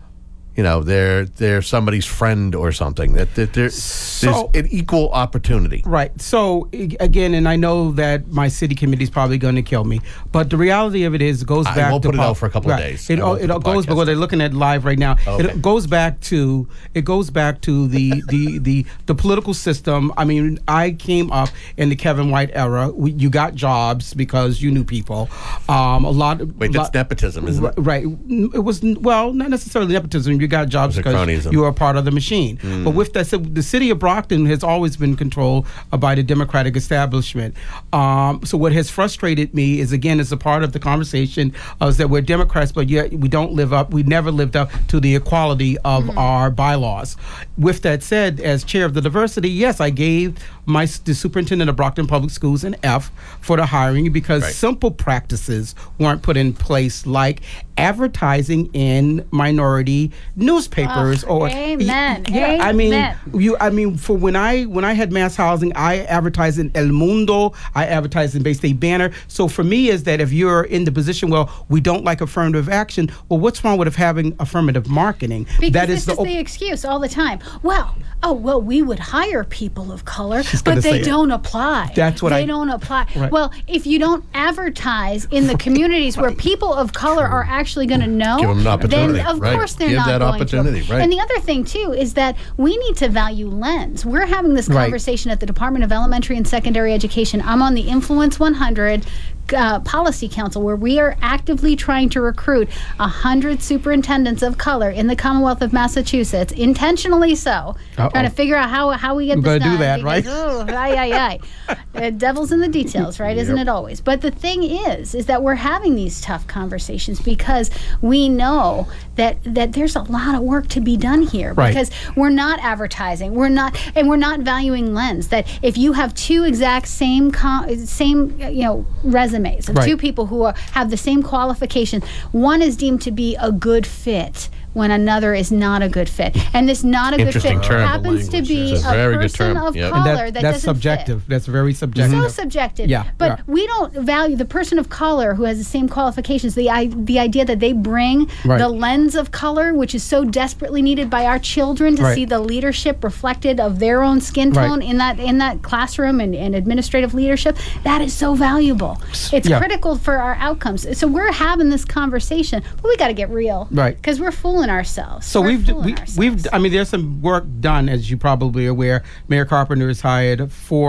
you know they're they're somebody's friend or something. That, that there, so, there's an equal opportunity. Right. So again, and I know that my city committee is probably going to kill me, but the reality of it is, it goes back. I won't to put it pop, out for a couple right. of days. It, it, it goes because they're looking at live right now. Okay. It goes back to it goes back to the the the the political system. I mean, I came up in the Kevin White era. We, you got jobs because you knew people. Um, a lot. Wait, that's lot, nepotism, isn't it? Right. It was well, not necessarily nepotism. You got jobs because cronyism. you are part of the machine. Mm. But with that said, the city of Brockton has always been controlled by the Democratic establishment. Um, so what has frustrated me is, again, as a part of the conversation, uh, is that we're Democrats, but yet we don't live up, we never lived up to the equality of mm. our bylaws. With that said, as chair of the diversity, yes, I gave my the superintendent of Brockton Public Schools an F for the hiring, because right. simple practices weren't put in place, like advertising in minority newspapers. Oh, or amen. Yeah, amen. I mean, you. I mean, for when I when I had mass housing, I advertised in El Mundo. I advertised in Bay State Banner. So for me, is that if you're in the position, well, we don't like affirmative action. Well, what's wrong with having affirmative marketing? Because that this is the, is the excuse all the time. Well, oh well, we would hire people of color, She's but they say don't it. apply. That's what they I. don't apply. Right. Well, if you don't advertise in the communities where people of color are actually going to know, Give them an opportunity. then of right. course they're Give not that going opportunity. to. Right. And the other thing too is that we need to value lens. We're having this Right. conversation at the Department of Elementary and Secondary Education. I'm on the Influence one hundred uh, Policy Council, where we are actively trying to recruit one hundred superintendents of color in the Commonwealth of Massachusetts, intentionally so, Uh-oh. trying to figure out how how we get We're this gonna done. do that, because, right? Oh, aye, aye, aye. The devil's in the details, right? Isn't Yep. it always? But the thing is, is that we're having these tough conversations because we know that that there's a lot of work to be done here. Right. Because we're not advertising, we're not, and we're not valuing lens. That if you have two exact same com, same you know resumes of Right. two people who are, have the same qualifications, one is deemed to be a good fit when another is not a good fit, and this not a good fit Interesting term. happens to be It's a a very good person term. of Yep. color And that, that, that's doesn't subjective. fit. That's very subjective. So subjective. Yeah, But yeah. we don't value the person of color who has the same qualifications. The I, the idea that they bring Right. the lens of color, which is so desperately needed by our children to Right. see the leadership reflected of their own skin Right. tone in that in that classroom and, and administrative leadership, that is so valuable. It's Yeah. critical for our outcomes. So we're having this conversation, but we got to get real, Right. Because we're fooling ourselves. So We're we've fooling we, ourselves. we've I mean, there's some work done, as you probably are aware. Mayor Carpenter has hired four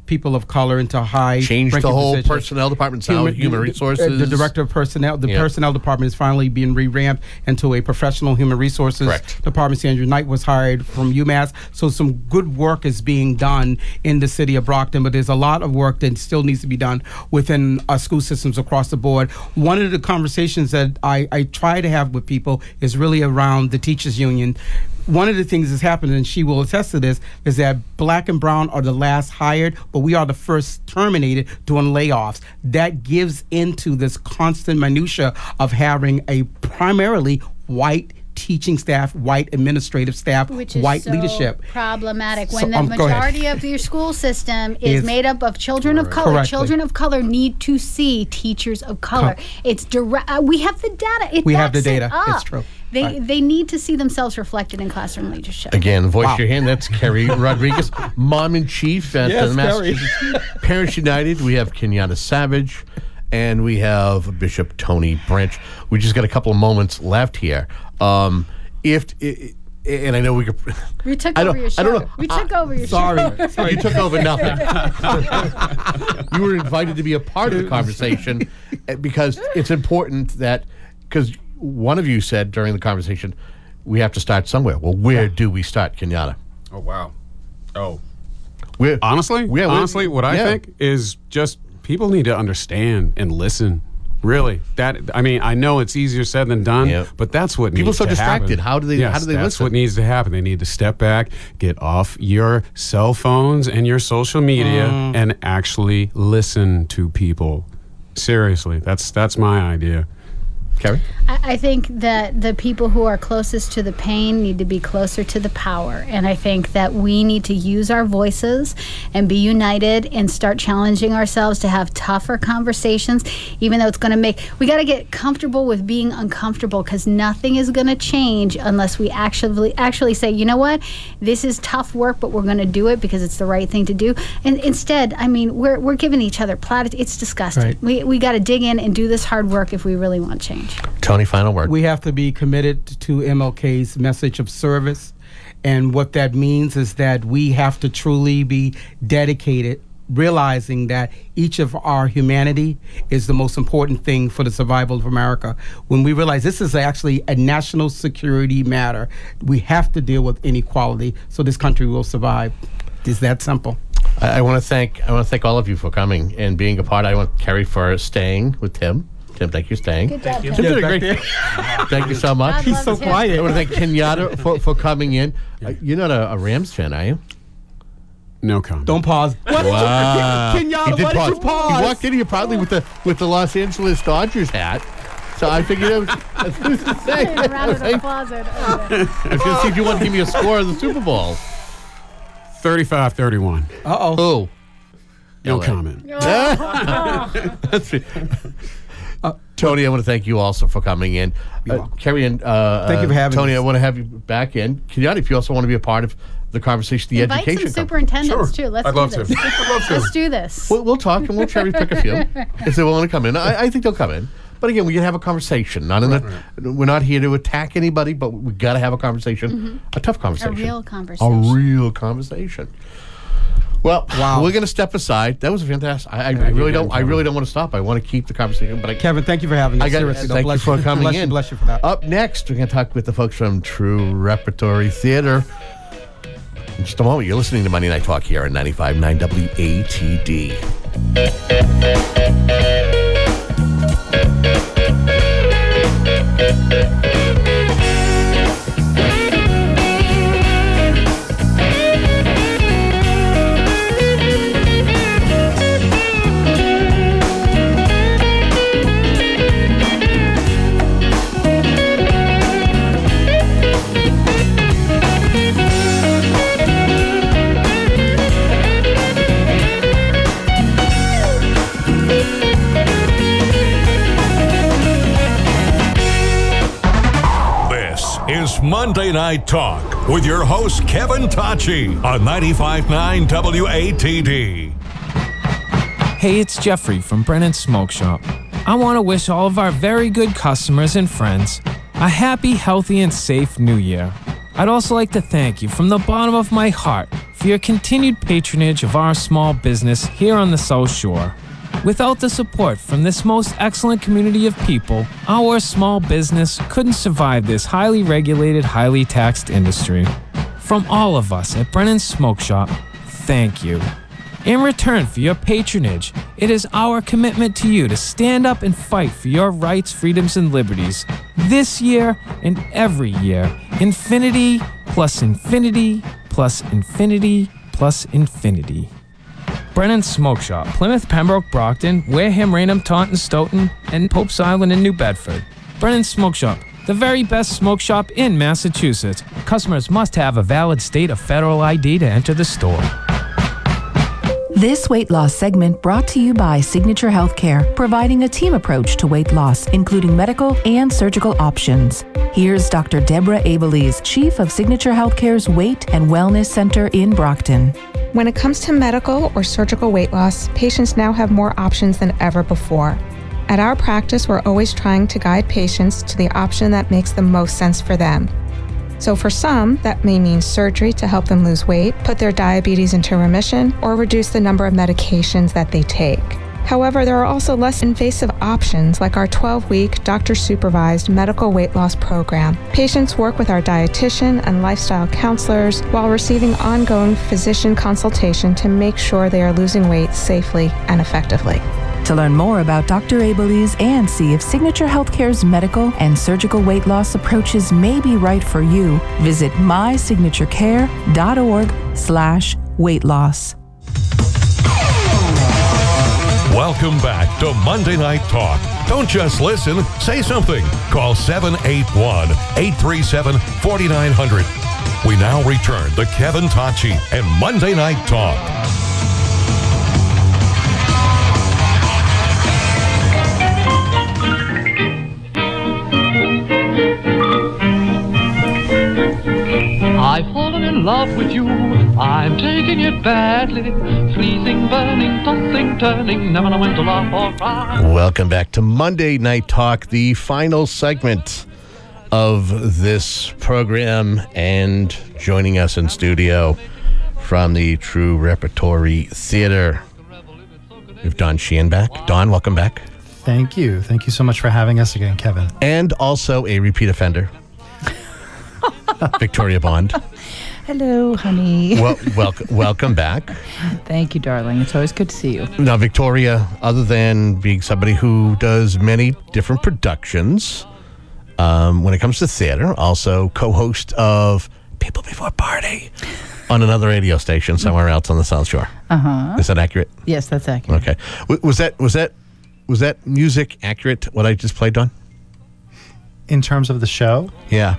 people of color into high Change the ranking whole positions. personnel department now, human uh, resources. The director of personnel, the Yeah. personnel department is finally being re-ramped into a professional human resources Correct. department. Sandra Knight was hired from UMass, so some good work is being done in the city of Brockton. But there's a lot of work that still needs to be done within our school systems across the board. One of the conversations that I, I try to have with people is really around the teachers union. One of the things that's happened, and she will attest to this, is that black and brown are the last hired, but we are the first terminated doing layoffs. That gives into this constant minutia of having a primarily white teaching staff, white administrative staff, Which is white so leadership. problematic So, when the um, go ahead. majority of your school system is Is- made up of children of color. Correctly. Children of color need to see teachers of color. Co- It's direct. Uh, we have the data. It We have the backs it data. up. It's true. They Right. they need to see themselves reflected in classroom leadership. Again, voice Wow. your hand. That's Kerry Rodriguez, mom in chief at Yes, the Massachusetts Parents United. We have Kenyatta Savage, and we have Bishop Tony Branch. We just got a couple of moments left here. Um, if i- and I know we could. We took I over don't- your show. I don't know. We took over your sorry. show. Sorry. You took over nothing. You were invited to be a part of the conversation eh, because it's important that because one of you said during the conversation we have to start somewhere. Well, where do we start, Kenyatta? Oh wow. Oh. Where, Honestly, Yeah, we- honestly, what I yeah. think is just people need to understand and listen. Really, that I mean, I know it's easier said than done, Yeah. but that's what People needs so to distracted. happen. How do they- Yes, how do they that's listen? what needs to happen. They need to step back, get off your cell phones and your social media, Mm. and actually listen to people. Seriously, that's that's my idea. Kerry? I, I think that the people who are closest to the pain need to be closer to the power. And I think that we need to use our voices and be united and start challenging ourselves to have tougher conversations, even though it's going to make, we got to get comfortable with being uncomfortable because nothing is going to change unless we actually actually say, you know what, this is tough work, but we're going to do it because it's the right thing to do. And instead, I mean, we're, we're giving each other platitudes. It's disgusting. Right. We, we got to dig in and do this hard work if we really want change. Tony, final word. We have to be committed to M L K's message of service. And what that means is that we have to truly be dedicated, realizing that each of our humanity is the most important thing for the survival of America. When we realize this is actually a national security matter, we have to deal with inequality so this country will survive. It's that simple. I, I want to thank I want to thank all of you for coming and being a part. I want Kerry for staying with Tim. Tim, thank you for staying. Good job, Tim. Tim did a Yeah, great. back Thank you so much. God He's so loves Tim. quiet. I want to thank Kenyatta for, for coming in. Uh, you're not a, a Rams fan, are you? No comment. Don't pause. What Wow. did you, Kenyatta, He did why did you pause? He walked in here proudly with the with the Los Angeles Dodgers hat. So I figured it was, I was going to say. A round of I applause. was going to see if you want to give me a score of the Super Bowl. thirty-five thirty-one. Uh-oh. Who? No L A. comment. That's it. Uh, Tony, I want to thank you also for coming in. Uh, Kerry and uh, Thank you for uh, having Tony, us. I want to have you back in. Kenyatta, if you also want to be a part of the conversation, the Invite education. some com- superintendents too. Let's I'd do love this. to. I'd love to. Let's do this. We'll, we'll talk and we'll cherry pick a few if they want to come in. I, I think they'll come in. But again, we can have a conversation. Not in the, we're not here to attack anybody, but we got to have a conversation, Mhm. a tough A conversation, real a conversation. real conversation. Well, Wow. we're going to step aside. That was fantastic. I, I, I really don't. I really don't want to stop. I want to keep the conversation. But I, Kevin, thank you for having us. I got. Seriously, Thank you bless for coming bless in. You, bless you for that. Up next, we're going to talk with the folks from True Repertory Theater. In just a moment, you're listening to Monday Night Talk here on ninety-five point nine W A T D. Is Monday Night Talk with your host Kevin Tachi on ninety-five point nine W A T D. Hey, it's Jeffrey from Brennan Smoke Shop. I want to wish all of our very good customers and friends a happy, healthy, and safe new year. I'd also like to thank you from the bottom of my heart for your continued patronage of our small business here on the South Shore. Without the support from this most excellent community of people, our small business couldn't survive this highly regulated, highly taxed industry. From all of us at Brennan's Smoke Shop, thank you. In return for your patronage, it is our commitment to you to stand up and fight for your rights, freedoms, and liberties this year and every year. Infinity plus infinity plus infinity plus infinity. Brennan's Smoke Shop, Plymouth, Pembroke, Brockton, Wareham, Raynham, Taunton, Stoughton, and Pope's Island in New Bedford. Brennan's Smoke Shop, the very best smoke shop in Massachusetts. Customers must have a valid state of federal I D to enter the store. This weight loss segment brought to you by Signature Healthcare, providing a team approach to weight loss, including medical and surgical options. Here's Doctor Deborah Abelies, Chief of Signature Healthcare's Weight and Wellness Center in Brockton. When it comes to medical or surgical weight loss, patients now have more options than ever before. At our practice, we're always trying to guide patients to the option that makes the most sense for them. So for some, that may mean surgery to help them lose weight, put their diabetes into remission, or reduce the number of medications that they take. However, there are also less invasive options like our twelve-week doctor-supervised medical weight loss program. Patients work with our dietitian and lifestyle counselors while receiving ongoing physician consultation to make sure they are losing weight safely and effectively. To learn more about Doctor Abelies and see if Signature Healthcare's medical and surgical weight loss approaches may be right for you, visit my signature care dot org slash weight loss. Welcome back to Monday Night Talk. Don't just listen, say something. Call seven eight one, eight three seven, four nine zero zero. We now return to Kevin Tocci and Monday Night Talk. I've fallen in love with you, I'm taking it badly. Freezing, burning, tossing, turning, never know when to laugh or cry. Welcome back to Monday Night Talk, the final segment of this program. And joining us in studio from the True Repertory Theater, we have Don Sheehan back. Don, welcome back. Thank you. Thank you so much for having us again, Kevin. And also a repeat offender, Victoria Bond. Hello, honey. Well, welcome, welcome back. Thank you, darling. It's always good to see you. Now, Victoria, other than being somebody who does many different productions, um, when it comes to theater, also co-host of People Before Party on another radio station somewhere else on the South Shore. Uh-huh. Is that accurate? Yes, that's accurate. Okay. W- was that was that was that music accurate? What I just played, Don? In terms of the show? Yeah.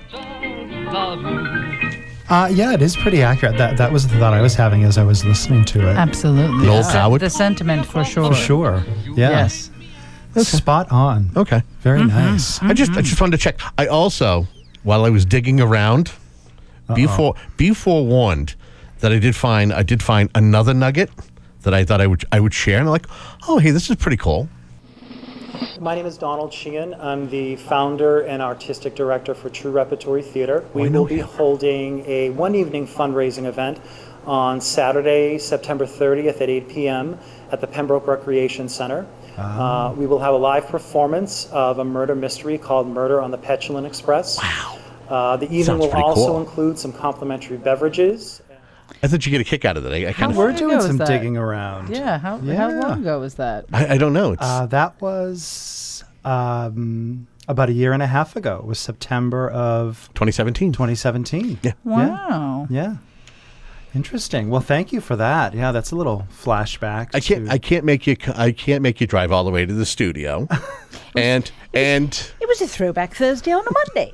Uh, yeah, it is pretty accurate. That that was the thought I was having as I was listening to it. Absolutely. Noel The- Coward? The sentiment, for sure. For sure. Yeah. Yes. Spot on. Okay. Very Mhm. nice. I just I just wanted to check. I also, while I was digging around, be fore, be forewarned that I did find I did find another nugget that I thought I would I would share, and I'm like, oh, hey, this is pretty cool. My name is Donald Sheehan. I'm the founder and artistic director for True Repertory Theater. We will be holding a one-evening fundraising event on Saturday, September thirtieth at eight p.m. at the Pembroke Recreation Center. Uh, we will have a live performance of a murder mystery called Murder on the Petulant Express. Wow. Uh, the evening Sounds will pretty also cool. include some complimentary beverages. I thought you get a kick out of that. I, I kind of We're long doing ago some was that? digging around. Yeah. How, how Yeah. long ago was that? I, I don't know. It's Uh, that was um, about a year and a half ago. It was September of twenty seventeen. twenty seventeen. Yeah. Wow. Yeah. Yeah. Interesting. Well, thank you for that. Yeah, that's a little flashback. I can't to- I can't make you I can't make you drive all the way to the studio, and and It was a throwback Thursday on a Monday.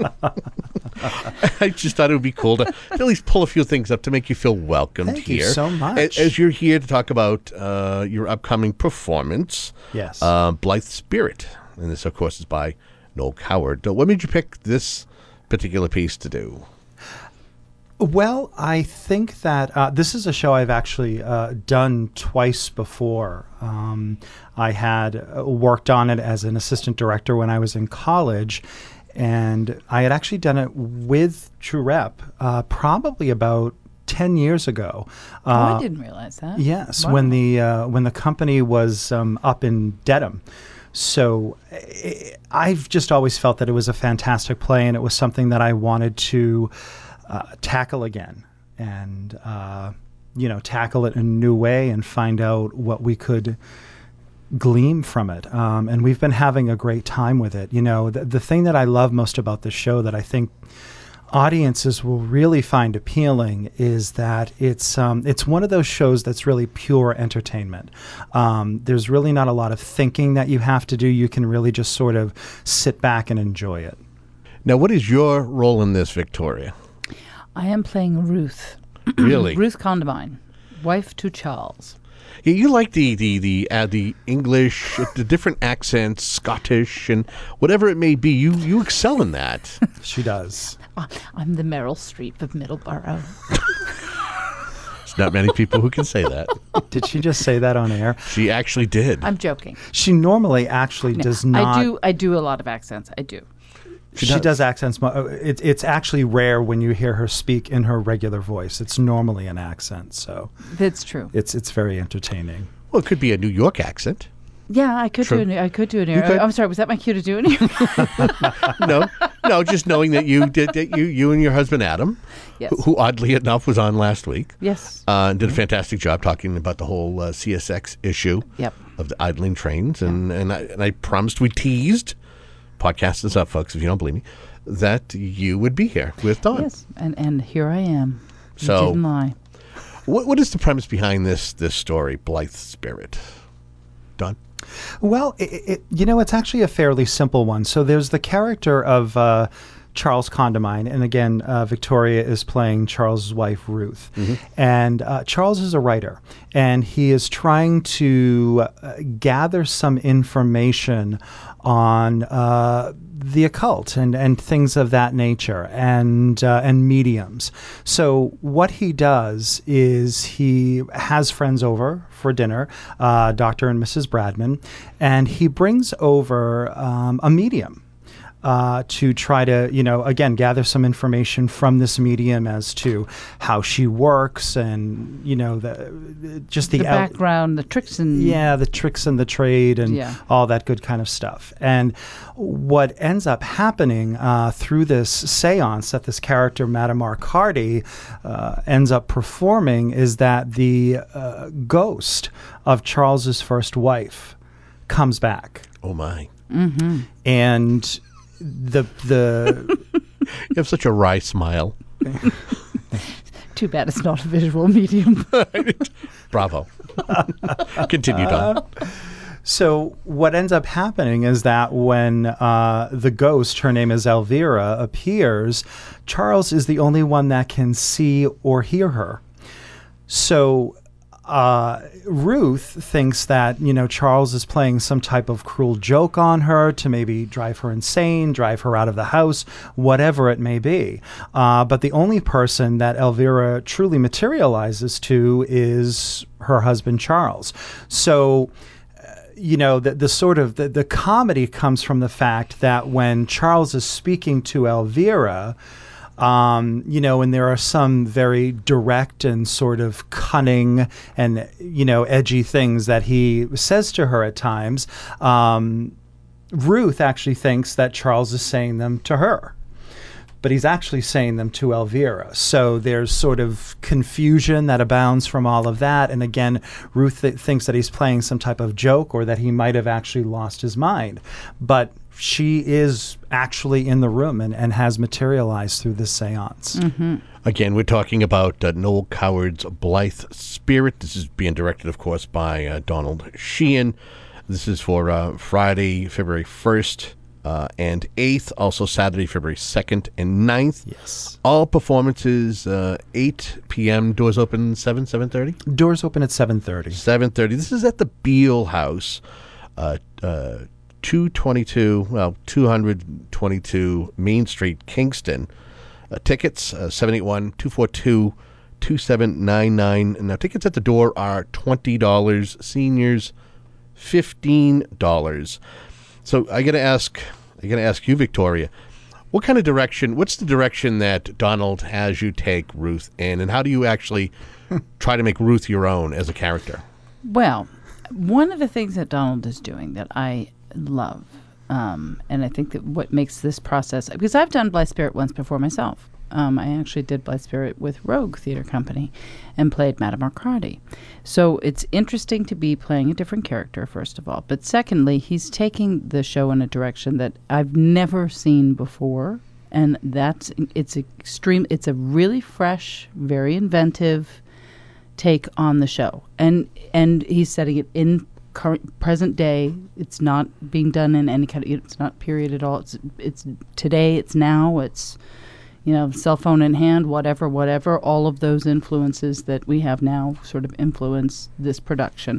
I just thought it would be cool to at least pull a few things up to make you feel welcomed Thank you here. so A- much. As you're here to talk about uh, your upcoming performance, Yes. uh, Blythe Spirit, and this, of course, is by Noel Coward. Uh, What made you pick this particular piece to do? Well, I think that uh, this is a show I've actually uh, done twice before. Um, I had uh, worked on it as an assistant director when I was in college, and I had actually done it with True Rep uh, probably about ten years ago. Oh, Uh, I didn't realize that. Yes, Wow. when the uh, when the company was um, up in Dedham. So I, I've just always felt that it was a fantastic play, and it was something that I wanted to uh, tackle again, and uh, you know, tackle it in a new way and find out what we could glean from it. Um, and we've been having a great time with it. You know, the, the thing that I love most about this show that I think audiences will really find appealing is that it's um, it's one of those shows that's really pure entertainment. Um, there's really not a lot of thinking that you have to do. You can really just sort of sit back and enjoy it. Now, what is your role in this, Victoria? I am playing Ruth. Really? Ruth Condamine, wife to Charles. Yeah, you like the the the uh, the English, the different accents, Scottish, and whatever it may be. You you excel in that. She does. Uh, I'm the Meryl Streep of Middleborough. There's not many people who can say that. Did she just say that on air? She actually did. I'm joking. She normally actually No, does not. I do. I do a lot of accents. I do. She, She does. does. accents. mo- uh, It, it's actually rare when you hear her speak in her regular voice. It's normally an accent, so That's true. it's it's very entertaining. Well, it could be a New York accent. Yeah, I could True. do an. I could do an. You could. I'm sorry. Was that my cue to do an? no, no, just knowing that you did that you you and your husband Adam, Yes. who, who oddly enough was on last week. Yes. Uh, did a fantastic job talking about the whole uh, C S X issue. Yep. Of the idling trains, and and I, and I promised we teased. Podcast this up, folks, if you don't believe me, that you would be here with Dawn. Yes, and and here I am. You So- didn't lie. What what is the premise behind this this story, Blythe's Spirit? Dawn? Well, it, it, you know, it's actually a fairly simple one. So there's the character of uh, Charles Condamine, and again, uh, Victoria is playing Charles's wife, Ruth. And uh, Charles is a writer, and he is trying to uh, gather some information on uh, the occult and, and things of that nature, and uh, and mediums. So what he does is he has friends over for dinner, uh, Doctor and Missus Bradman, and he brings over um, a medium. Uh, to try to, you know, again, gather some information from this medium as to how she works, and you know, the just the, The out- background, the tricks and yeah, the tricks in the trade, and Yeah. all that good kind of stuff. And what ends up happening uh, through this seance that this character, Madame Arcadi, uh, ends up performing is that the uh, ghost of Charles's first wife comes back. Oh my! Mm-hmm. And the the you have such a wry smile. Too bad it's not a visual medium. Bravo. Continue, Dawn. So what ends up happening is that when uh, the ghost, her name is Elvira, appears, Charles is the only one that can see or hear her. So uh, Ruth thinks that, you know, Charles is playing some type of cruel joke on her to maybe drive her insane, drive her out of the house, whatever it may be. Uh, but the only person that Elvira truly materializes to is her husband, Charles. So, you know, the, the sort of the, the comedy comes from the fact that when Charles is speaking to Elvira, um, you know, and there are some very direct and sort of cunning and, you know, edgy things that he says to her at times, um, Ruth actually thinks that Charles is saying them to her. But he's actually saying them to Elvira. So there's sort of confusion that abounds from all of that. And again, Ruth th- thinks that he's playing some type of joke, or that he might have actually lost his mind. But she is actually in the room and, and has materialized through this seance. Mm-hmm. Again, we're talking about uh, Noel Coward's Blythe Spirit. This is being directed, of course, by uh, Donald Sheehan. This is for uh, Friday, February first. Uh, and eighth, also Saturday, February second and ninth. Yes. All performances, uh, eight p.m., doors open seven, seven thirty? Doors open at seven thirty. seven thirty. This is at the Beale House, uh, uh, two twenty-two, well, two twenty-two Main Street, Kingston. Uh, tickets, uh, seven eight one, two four two, two seven nine nine. Now, tickets at the door are twenty dollars. Seniors, fifteen dollars. So I got to ask, I got to ask you, Victoria, what What kind of direction, what's the direction that Donald has you take Ruth in, and how do you actually try to make Ruth your own as a character? Well, one of the things that Donald is doing that I love, um, and I think that what makes this process, because I've done Blithe Spirit once before myself. Um, I actually did Blithe Spirit with Rogue Theatre Company and played Madame Arcady. So it's interesting to be playing a different character, first of all. But secondly, he's taking the show in a direction that I've never seen before. And that's, it's extreme, it's a really fresh, very inventive take on the show. And and he's setting it in current, present day. It's not being done in any kind of, it's not period at all. It's, it's today, it's now, it's, you know, cell phone in hand, whatever, whatever, all of those influences that we have now sort of influence this production.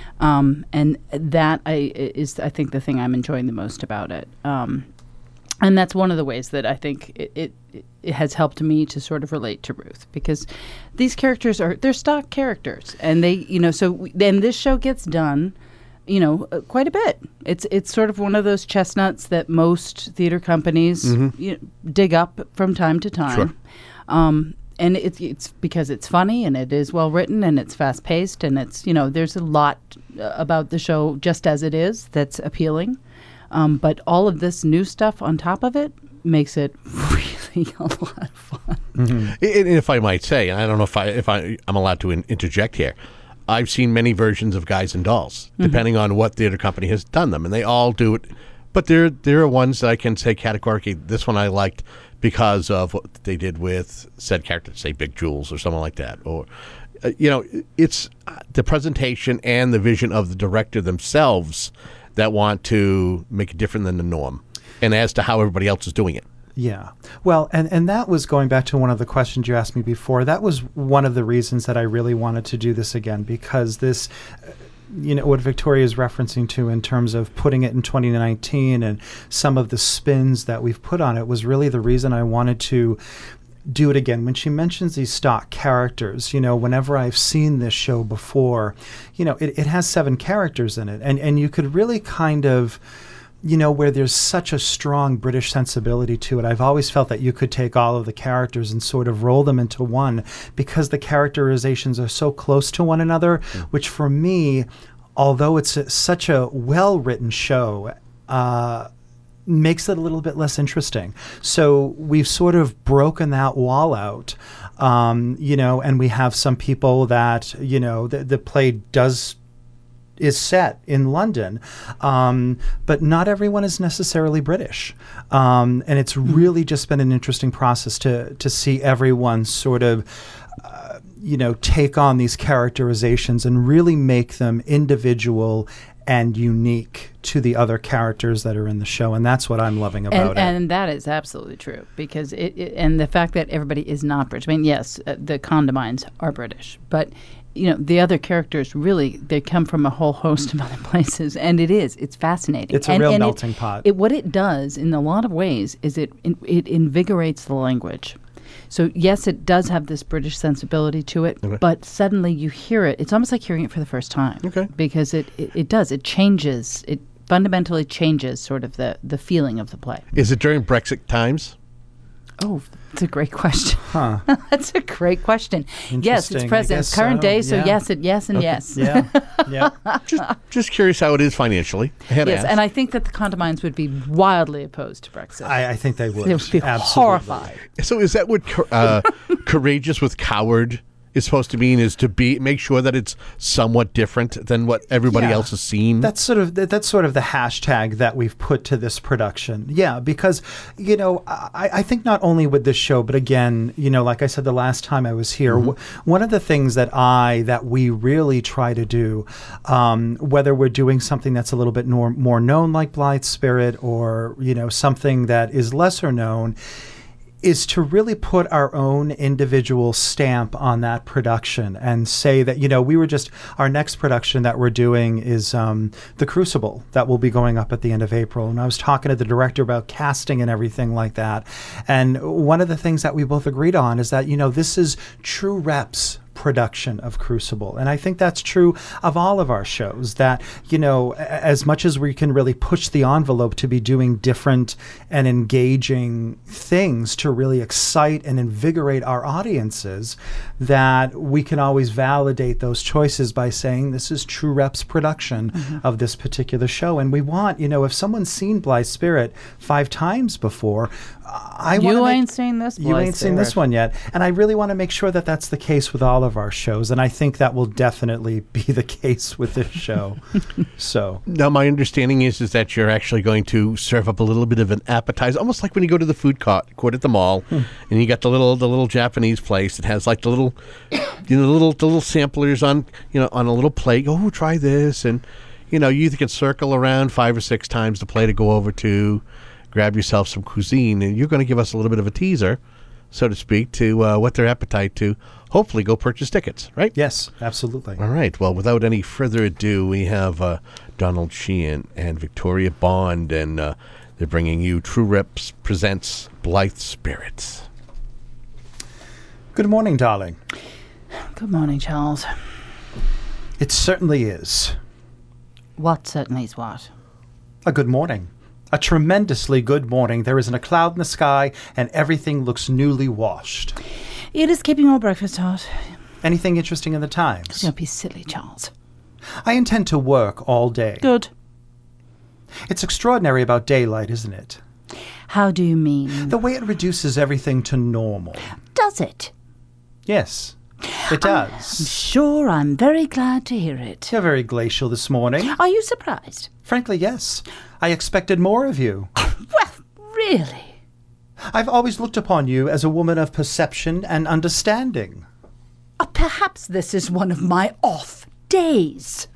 Um, and that I, is, I think, the thing I'm enjoying the most about it. Um, and that's one of the ways that I think it, it, it has helped me to sort of relate to Ruth, because these characters are, they're stock characters. And they, you know, so then this show gets done, you know, uh, quite a bit. It's it's sort of one of those chestnuts that most theater companies Mm-hmm. you know, dig up from time to time. Sure. Um, and it's it's because it's funny and it is well written and it's fast paced and it's, you know, there's a lot uh, about the show just as it is that's appealing. Um, but all of this new stuff on top of it makes it really a lot of fun. Mm-hmm. And if I might say, and I don't know if I if I I'm allowed to in- interject here. I've seen many versions of Guys and Dolls, Mm-hmm. depending on what theater company has done them, and they all do it. But there, there are ones that I can say categorically, this one I liked because of what they did with said characters, say Big Jules or someone like that. Or, uh, you know, it's uh, the presentation and the vision of the director themselves that want to make it different than the norm, and as to how everybody else is doing it. Yeah. Well, and, and that was going back to one of the questions you asked me before. That was one of the reasons that I really wanted to do this again, because this, uh, you know, what Victoria is referencing to in terms of putting it in twenty nineteen and some of the spins that we've put on it was really the reason I wanted to do it again. When she mentions these stock characters, you know, whenever I've seen this show before, you know, it, it has seven characters in it. And, and you could really kind of, you know, where there's such a strong British sensibility to it. I've always felt that you could take all of the characters and sort of roll them into one because the characterizations are so close to one another, mm. which for me, although it's a, such a well-written show, uh, makes it a little bit less interesting. So we've sort of broken that wall out, um, you know, and we have some people that, you know, the, the play does is set in London, um, but not everyone is necessarily British. Um, and it's really just been an interesting process to to see everyone sort of, uh, you know, take on these characterizations and really make them individual and unique to the other characters that are in the show. And that's what I'm loving about and, it. And that is absolutely true, because it, it and the fact that everybody is not British. I mean, yes, uh, the Condamines are British, but you know, the other characters really, they come from a whole host of other places, and it is, it's fascinating. It's a and, real and melting it, pot. It, what it does in a lot of ways is it it invigorates the language. So yes, it does have this British sensibility to it, Okay. but suddenly you hear it. It's almost like hearing it for the first time. Okay. Because it, it, it does. It changes. It fundamentally changes sort of the, the feeling of the play. Is it during Brexit times? Oh, that's a great question. Huh. That's a great question. Yes, it's Interesting. I present, guess current so. day, so Yeah. yes, and yes, and Okay. yes. Yeah. Yeah. just, just curious how it is financially. I had to Yes, ask. and I think that the Condamines would be wildly opposed to Brexit. I, I think they would. They would be Absolutely. horrified. So is that what co- uh, courageous with coward is supposed to mean? Is to be make sure that it's somewhat different than what everybody Yeah. else has seen? That's sort of that, that's sort of the hashtag that we've put to this production. Yeah, because you know I, I think not only with this show, but again, you know, like I said the last time I was here, Mm-hmm. w- one of the things that I that we really try to do, um, whether we're doing something that's a little bit more more known like Blithe Spirit, or you know something that is lesser known, is to really put our own individual stamp on that production and say that, you know, we were just, our next production that we're doing is um, The Crucible, that will be going up at the end of April. And I was talking to the director about casting and everything like that. And one of the things that we both agreed on is that, you know, this is true reps production of Crucible. And I think that's true of all of our shows, that, you know, a- as much as we can really push the envelope to be doing different and engaging things to really excite and invigorate our audiences, that we can always validate those choices by saying this is True Rep's production Mm-hmm. of this particular show. And we want, you know, if someone's seen Blythe Spirit five times before, I You want ain't seen this You Blythe ain't seen this Spirit. one yet. And I really want to make sure that that's the case with all of our shows. And I think that will definitely be the case with this show. So Now, my understanding is is that you're actually going to serve up a little bit of an appetizer, almost like when you go to the food court, court at the mall, Hmm. and you got the little the little Japanese place that has like the little, you know, the little the little samplers on you know on a little plate. Oh, try this, and you know you can circle around five or six times the plate to go over to, grab yourself some cuisine, and you're going to give us a little bit of a teaser, so to speak, to uh, whet their appetite to hopefully go purchase tickets, right? Yes, absolutely. All right. Well, without any further ado, we have uh, Donald Sheehan and Victoria Bond, and uh, they're bringing you True Reps Presents Blythe Spirits. Good morning, darling. Good morning, Charles. It certainly is. What certainly is what? A good morning. A tremendously good morning. There isn't a cloud in the sky, and everything looks newly washed. It is keeping your breakfast hot. Anything interesting in the Times? Don't be silly, Charles. I intend to work all day. Good. It's extraordinary about daylight, isn't it? How do you mean? The way it reduces everything to normal. Does it? Yes, it does. I'm sure I'm very glad to hear it. You're very glacial this morning. Are you surprised? Frankly, yes. I expected more of you. Well, really? I've always looked upon you as a woman of perception and understanding. Uh, perhaps this is one of my off days.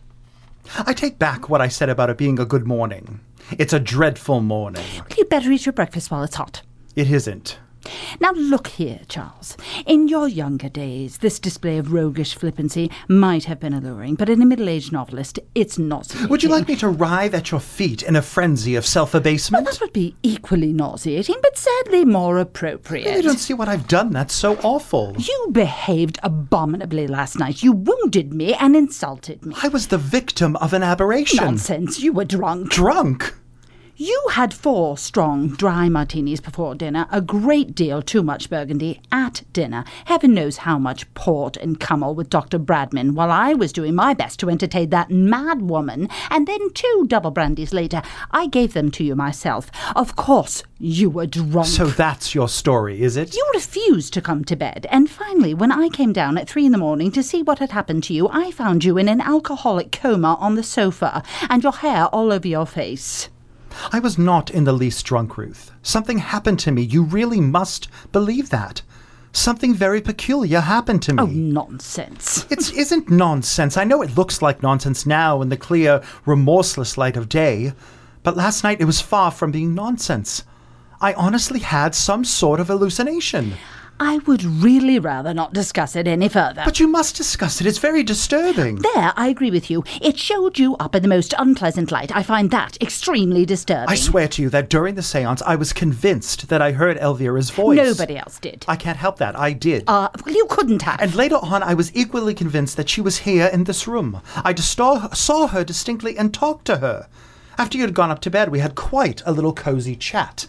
I take back what I said about it being a good morning. It's a dreadful morning. Well, you'd better eat your breakfast while it's hot. It isn't. Now look here, Charles. In your younger days, this display of roguish flippancy might have been alluring, but in a middle-aged novelist, it's nauseating. Would you like me to writhe at your feet in a frenzy of self-abasement? Well, that would be equally nauseating, but sadly more appropriate. You don't see what I've done that's so awful. You behaved abominably last night. You wounded me and insulted me. I was the victim of an aberration. Nonsense. You were drunk. Drunk? You had four strong, dry martinis before dinner, a great deal too much Burgundy at dinner, heaven knows how much port and Cummel with Doctor Bradman, while I was doing my best to entertain that mad woman, and then two double brandies later, I gave them to you myself. Of course, you were drunk. So that's your story, is it? You refused to come to bed, and finally, when I came down at three in the morning to see what had happened to you, I found you in an alcoholic coma on the sofa, and your hair all over your face. I was not in the least drunk, Ruth. Something happened to me. You really must believe that. Something very peculiar happened to me. Oh, nonsense. It isn't nonsense. I know it looks like nonsense now in the clear, remorseless light of day. But last night it was far from being nonsense. I honestly had some sort of hallucination. I would really rather not discuss it any further. But you must discuss it. It's very disturbing. There, I agree with you. It showed you up in the most unpleasant light. I find that extremely disturbing. I swear to you that during the seance, I was convinced that I heard Elvira's voice. Nobody else did. I can't help that. I did. Uh, well, you couldn't have. And later on, I was equally convinced that she was here in this room. I just saw, saw her distinctly and talked to her. After you had gone up to bed, we had quite a little cozy chat.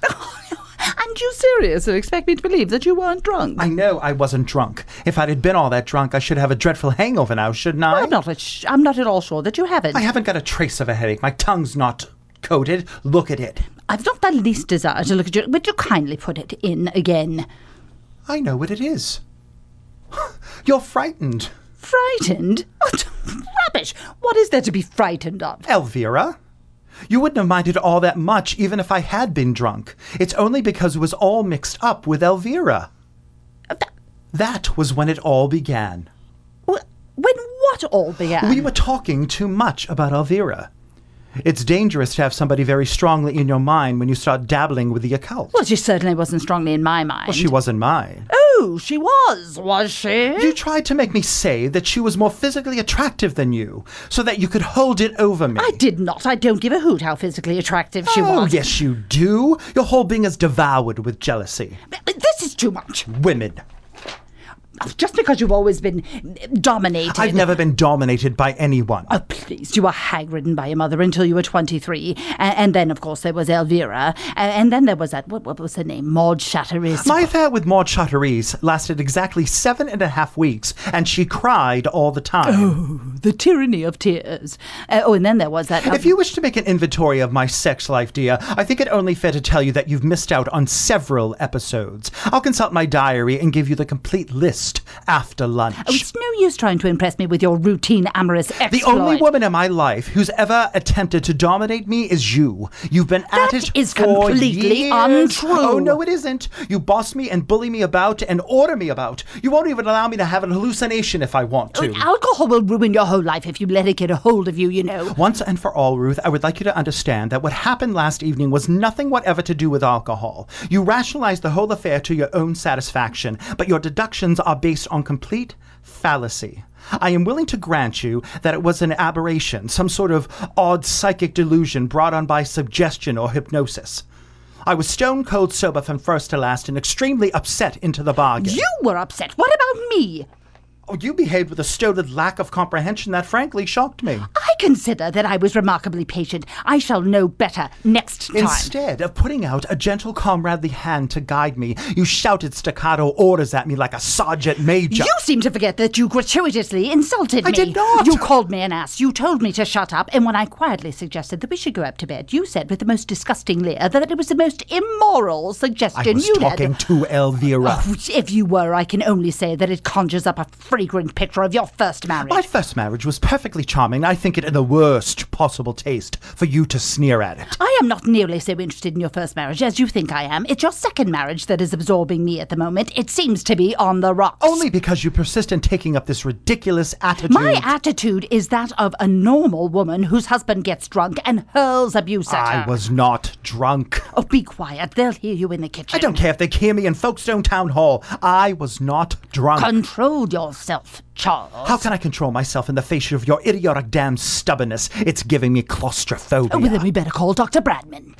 And you seriously expect me to believe that you weren't drunk? I know I wasn't drunk. If I had been all that drunk, I should have a dreadful hangover now, shouldn't I? I'm not, a sh- I'm not at all sure that you haven't. I haven't got a trace of a headache. My tongue's not coated. Look at it. I've not the least desire to look at you. Would you kindly put it in again? I know what it is. You're frightened. Frightened? What rubbish! What is there to be frightened of? Elvira. You wouldn't have minded all that much even if I had been drunk. It's only because it was all mixed up with Elvira. That was when it all began. When what all began? We were talking too much about Elvira. It's dangerous to have somebody very strongly in your mind when you start dabbling with the occult. Well, she certainly wasn't strongly in my mind. Well, she wasn't mine. Oh, she was, was she? You tried to make me say that she was more physically attractive than you, so that you could hold it over me. I did not. I don't give a hoot how physically attractive she oh, was. yes, you do. Your whole being is devoured with jealousy. This is too much. Women. Just because you've always been dominated. I've never been dominated by anyone. Oh, please. You were hag-ridden by your mother until you were twenty-three. And, and then, of course, there was Elvira. And, and then there was that, what, what was her name? Maud Chatteris. My affair with Maud Chatteris lasted exactly seven and a half weeks, and she cried all the time. Oh, the tyranny of tears. Uh, oh, and then there was that... If you wish to make an inventory of my sex life, dear, I think it only fair to tell you that you've missed out on several episodes. I'll consult my diary and give you the complete list after lunch. Oh, it's no use trying to impress me with your routine amorous exploit. The only woman in my life who's ever attempted to dominate me is you. You've been at it That is for completely years. untrue. Oh, no, it isn't. You boss me and bully me about and order me about. You won't even allow me to have an hallucination if I want to. Oh, alcohol will ruin your whole life if you let it get a hold of you, you know. Once and for all, Ruth, I would like you to understand that what happened last evening was nothing whatever to do with alcohol. You rationalized the whole affair to your own satisfaction, but your deductions are based on complete fallacy. I am willing to grant you that it was an aberration, some sort of odd psychic delusion brought on by suggestion or hypnosis. I was stone cold sober from first to last and extremely upset into the bargain. You were upset. What about me? Oh, you behaved with a stolid lack of comprehension that frankly shocked me. I consider that I was remarkably patient. I shall know better next time. Instead of putting out a gentle comradely hand to guide me, you shouted staccato orders at me like a sergeant major. You seem to forget that you gratuitously insulted me. I did not. You called me an ass. You told me to shut up. And when I quietly suggested that we should go up to bed, you said with the most disgusting leer that it was the most immoral suggestion I was you'd talking had. to Elvira. Oh, if you were, I can only say that it conjures up a fragrant picture of your first marriage. My first marriage was perfectly charming. I think it in the worst possible taste for you to sneer at it. I am not nearly so interested in your first marriage as you think I am. It's your second marriage that is absorbing me at the moment. It seems to be on the rocks. Only because you persist in taking up this ridiculous attitude. My attitude is that of a normal woman whose husband gets drunk and hurls abuse at her. I was not drunk. Oh, be quiet. They'll hear you in the kitchen. I don't care if they hear me in Folkestone Town Hall. I was not drunk. Control yourself, Charles. How can I control myself in the face of your idiotic damn stubbornness? It's giving me claustrophobia. Oh, well, then we better call Doctor Bradman.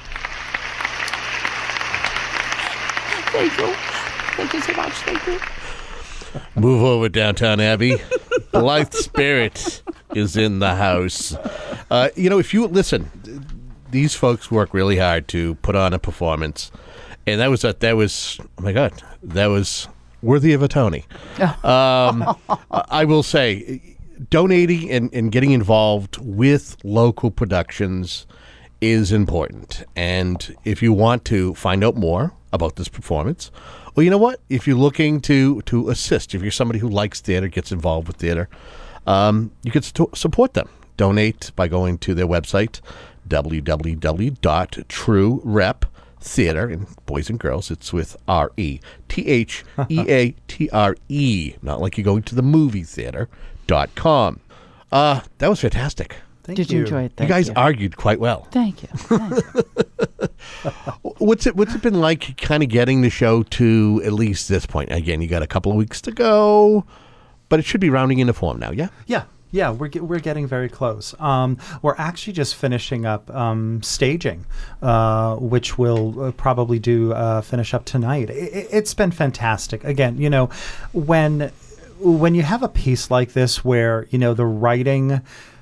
Thank you. Thank you so much. Thank you. Move over, Downtown Abbey. Blythe Spirit is in the house. Uh, you know, if you listen, these folks work really hard to put on a performance, and that was a, that was oh my god, that was worthy of a Tony. Um, I will say, donating and, and getting involved with local productions is important. And if you want to find out more about this performance, well, you know what? If you're looking to, to assist, if you're somebody who likes theater, gets involved with theater, um, you can st- support them. Donate by going to their website, w w w dot true rep theater, and boys and girls, it's with R E T H E A T R E, not like you're going to the movie theater dot com. Uh, that was fantastic. Thank Did you, you enjoy it? Thank you guys you. argued quite well. Thank you. Thank you. what's it What's it been like kind of getting the show to at least this point? Again, you got a couple of weeks to go, but it should be rounding into form now, yeah? Yeah. Yeah, we're ge- we're getting very close. Um, we're actually just finishing up um, staging, uh, which we'll uh, probably do uh, finish up tonight. It, it's been fantastic. Again, you know, when when you have a piece like this where, you know, the writing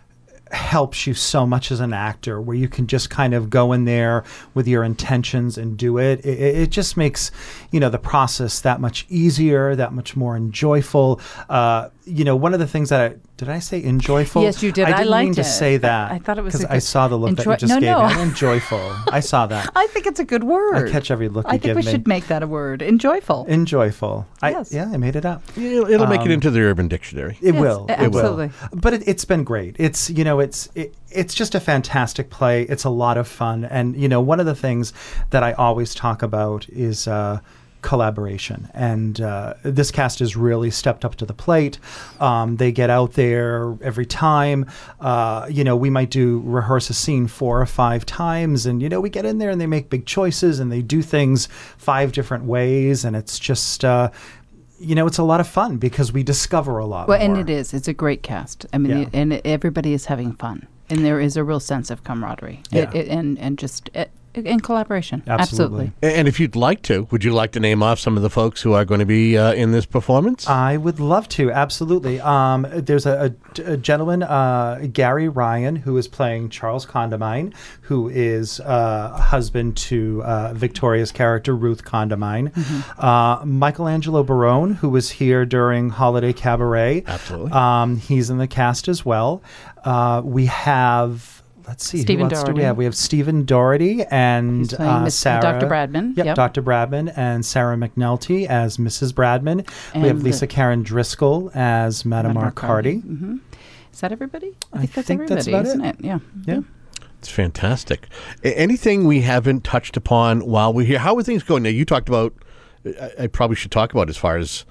helps you so much as an actor, where you can just kind of go in there with your intentions and do it. It, it just makes, you know, the process that much easier, that much more enjoyable. Uh, you know, one of the things that I, did I say enjoyful? Yes, you did. I didn't I liked mean to it. say that. I thought it was because a I good- saw the look enjoy- that you just no, gave no. me. Enjoyful. I saw that. I think it's a good word. I catch every look I you think give we me. should make that a word. Enjoyful. Enjoyful. I, Yes. Yeah, I made it up. It'll, it'll make it Um, into the Urban Dictionary. It Yes, will. It absolutely. will. But it, it's been great. It's, you know, it's it, it's just a fantastic play. It's a lot of fun. And, you know, one of the things that I always talk about is uh, collaboration. And uh, this cast has really stepped up to the plate. Um, they get out there every time. Uh, you know, we might do rehearse a scene four or five times. And, you know, we get in there and they make big choices and they do things five different ways. And it's just... Uh, you know, it's a lot of fun because we discover a lot Well, more. and it is. It's a great cast. I mean, Yeah. it- and everybody is having fun, and there is a real sense of camaraderie. Yeah. It, it, and and just uh, in collaboration. Absolutely. Absolutely. And if you'd like to, would you like to name off some of the folks who are going to be uh, in this performance? I would love to, absolutely. Um, there's a, a, a gentleman, uh, Gary Ryan, who is playing Charles Condamine, who is uh, husband to uh, Victoria's character, Ruth Condamine. Mm-hmm. Uh, Michelangelo Barone, who was here during Holiday Cabaret. Absolutely. Um, he's in the cast as well. Uh, we have... Let's see. Stephen who else do we Doherty. have? We have Stephen Doherty and He's playing uh, Miss- Sarah. Doctor Bradman. Yep, Yep. Doctor Bradman and Sarah McNulty as Missus Bradman. we have And, uh, Lisa Karen Driscoll as Madame Arcady. hmm Is that everybody? I I think that's think everybody, that's about isn't it. it? Yeah. Yeah. It's fantastic. A- anything we haven't touched upon while we're here? How are things going? Now, you talked about, I, I probably should talk about as far as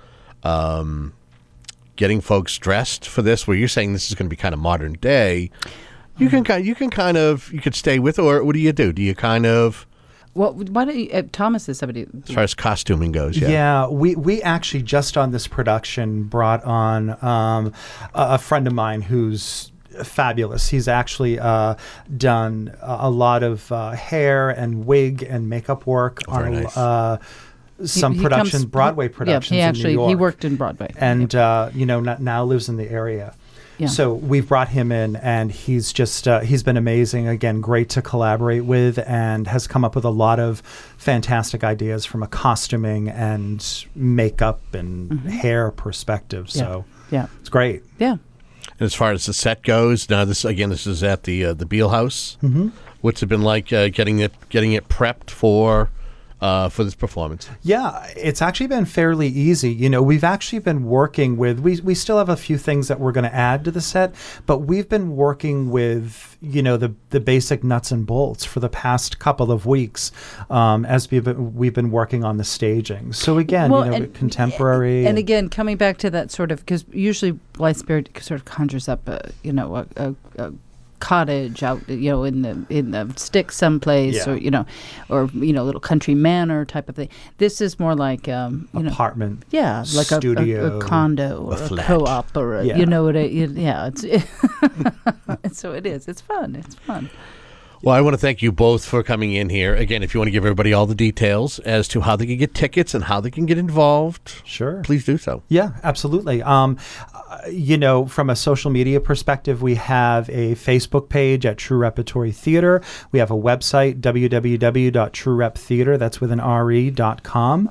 um, getting folks dressed for this, where you're saying this is going to be kind of modern day. You can kind, you can kind of, you could stay with, or what do you do? Do you kind of, Well, why don't you, uh, Thomas is somebody. as far as costuming goes? Yeah, Yeah. we, we actually just on this production brought on um, a, a friend of mine who's fabulous. He's actually uh, done a, a lot of uh, hair and wig and makeup work Oh, very Oh, on nice. uh, some He- he productions, comes- Broadway yeah, productions he in actually- New he York. worked in Broadway. And, uh, you know, n- now lives in the area. Yeah. So we've brought him in, and he's just uh, he's been amazing. Again, great to collaborate with, and has come up with a lot of fantastic ideas from a costuming and makeup and Mhm. hair perspective. So Yeah. it's great. Yeah. And as far as the set goes, now this again, this is at the uh, the Beale House. Mhm. What's it been like uh, getting it getting it prepped for uh, for this performance? Yeah, it's actually been fairly easy. You know, we've actually been working with, we, we still have a few things that we're going to add to the set, but we've been working with, you know, the, the basic nuts and bolts for the past couple of weeks um, as we've been, we've been working on the staging. So again, Well, you know, and- contemporary. And again, coming back to that sort of, because usually Blithe Spirit sort of conjures up, a, you know, a, a, a cottage out, you know, in the in the sticks someplace, Yeah. or you know, or you know, little country manor type of thing. This is more like um, you apartment, know, yeah, like a- a, studio, a, condo a or a, flat. co-op or a, Yeah. you know what? I, you, yeah, it's so it is. It's fun. It's fun. Well, I want to thank you both for coming in here. Again, if you want to give everybody all the details as to how they can get tickets and how they can get involved, sure, please do so. Yeah, absolutely. Um, uh, you know, from a social media perspective, we have a Facebook page at True Repertory Theater. We have a website, w w w dot true rep theater, that's with an R E, dot com.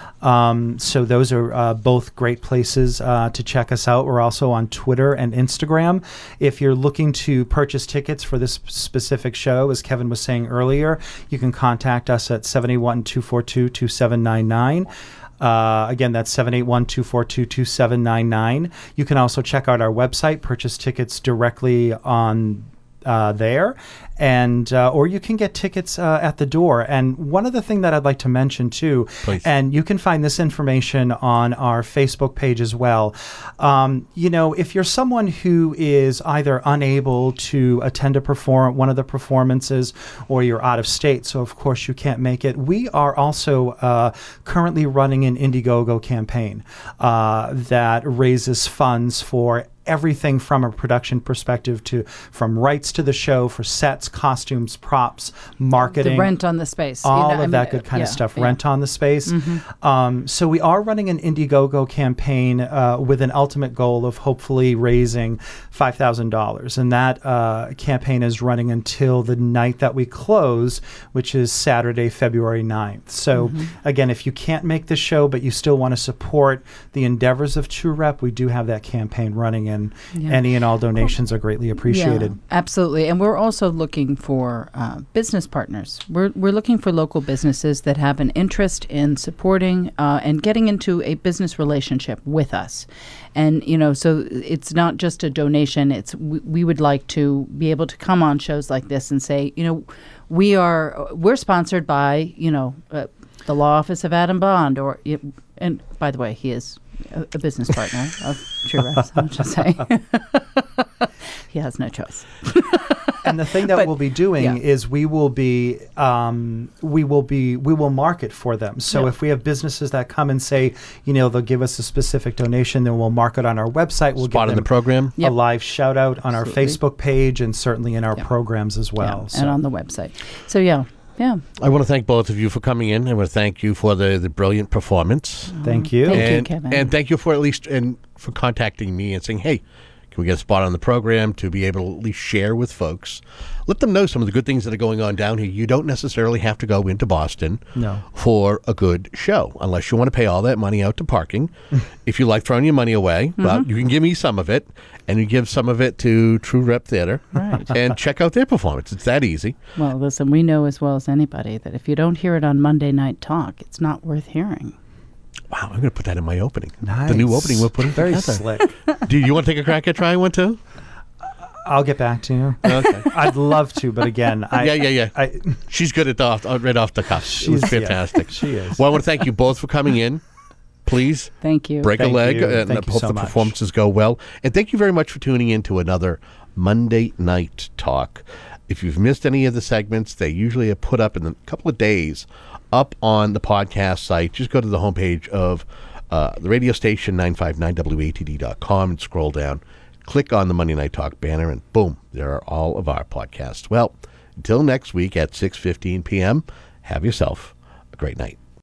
Um, so those are uh, both great places uh, to check us out. We're also on Twitter and Instagram. If you're looking to purchase tickets for this specific show, as Kevin was saying earlier, you can contact us at seven eight one, two four two, two seven nine nine. Uh, again, that's seven eight one, two four two, two seven nine nine. You can also check out our website, purchase tickets directly on uh, there, and uh, or you can get tickets uh, at the door. And one other thing that I'd like to mention too, Please. and you can find this information on our Facebook page as well. Um, you know, if you're someone who is either unable to attend a perform one of the performances, or you're out of state, so of course you can't make it, we are also uh, currently running an Indiegogo campaign uh, that raises funds for everything from a production perspective, to from rights to the show, for sets, costumes, props, marketing, The rent on the space, you all know, of I mean, that good kind of yeah, stuff. yeah. Rent on the space. Mhm. Um, so we are running an Indiegogo campaign uh, with an ultimate goal of hopefully raising five thousand dollars, and that uh, campaign is running until the night that we close, which is Saturday, February ninth. So Mhm. again, if you can't make the show but you still want to support the endeavors of True Rep, we do have that campaign running, and Yeah. any and all donations are greatly appreciated. Yeah, absolutely. And we're also looking for uh, business partners. We're, we're looking for local businesses that have an interest in supporting uh, and getting into a business relationship with us. And, you know, so it's not just a donation. It's we, we would like to be able to come on shows like this and say, you know, we are, we're sponsored by, you know, uh, the law office of Adam Bond, or, and by the way, he is a, a business partner of True Reps, I'm just saying. He has no choice. And the thing that But, we'll be doing yeah. is we will be um, we will be we will market for them. So Yeah. if we have businesses that come and say, you know, they'll give us a specific donation, then we'll mark it on our website. We'll Spot give in them the program. a Yep. live shout out on Absolutely. our Facebook page, and certainly in our Yeah. programs as well. Yeah, So and on the website. So, yeah. Yeah. I want to thank both of you for coming in. I want to thank you for the, the brilliant performance. Thank you. Thank you, and, Kevin. And thank you for at least and for contacting me and saying, hey, can we get a spot on the program to be able to at least share with folks? Let them know some of the good things that are going on down here. You don't necessarily have to go into Boston No. for a good show, unless you want to pay all that money out to parking. If you like throwing your money away, well, you can give me some of it, and you give some of it to True Rep Theater, Right. and check out their performance. It's that easy. Well, listen, we know as well as anybody that if you don't hear it on Monday Night Talk, it's not worth hearing. Wow, I'm going to put that in my opening. The new Nice. opening we're putting Very together. slick. Do you want to take a crack at trying one too? I'll get back to you. Okay. I'd love to, but again, I, yeah, yeah, yeah. I, She's good at the off, uh, right off the cuff. It was She's- yeah, fantastic. she is. Well, I want to thank you both for coming in. Please Thank you. break Thank a leg, you. and Thank I you hope so the much. performances go well. And thank you very much for tuning in to another Monday Night Talk. If you've missed any of the segments, they usually are put up in a couple of days up on the podcast site. Just go to the homepage of uh, the radio station, nine five nine W A T D dot com, and scroll down. Click on the Monday Night Talk banner, and boom, there are all of our podcasts. Well, until next week at six fifteen p.m., have yourself a great night.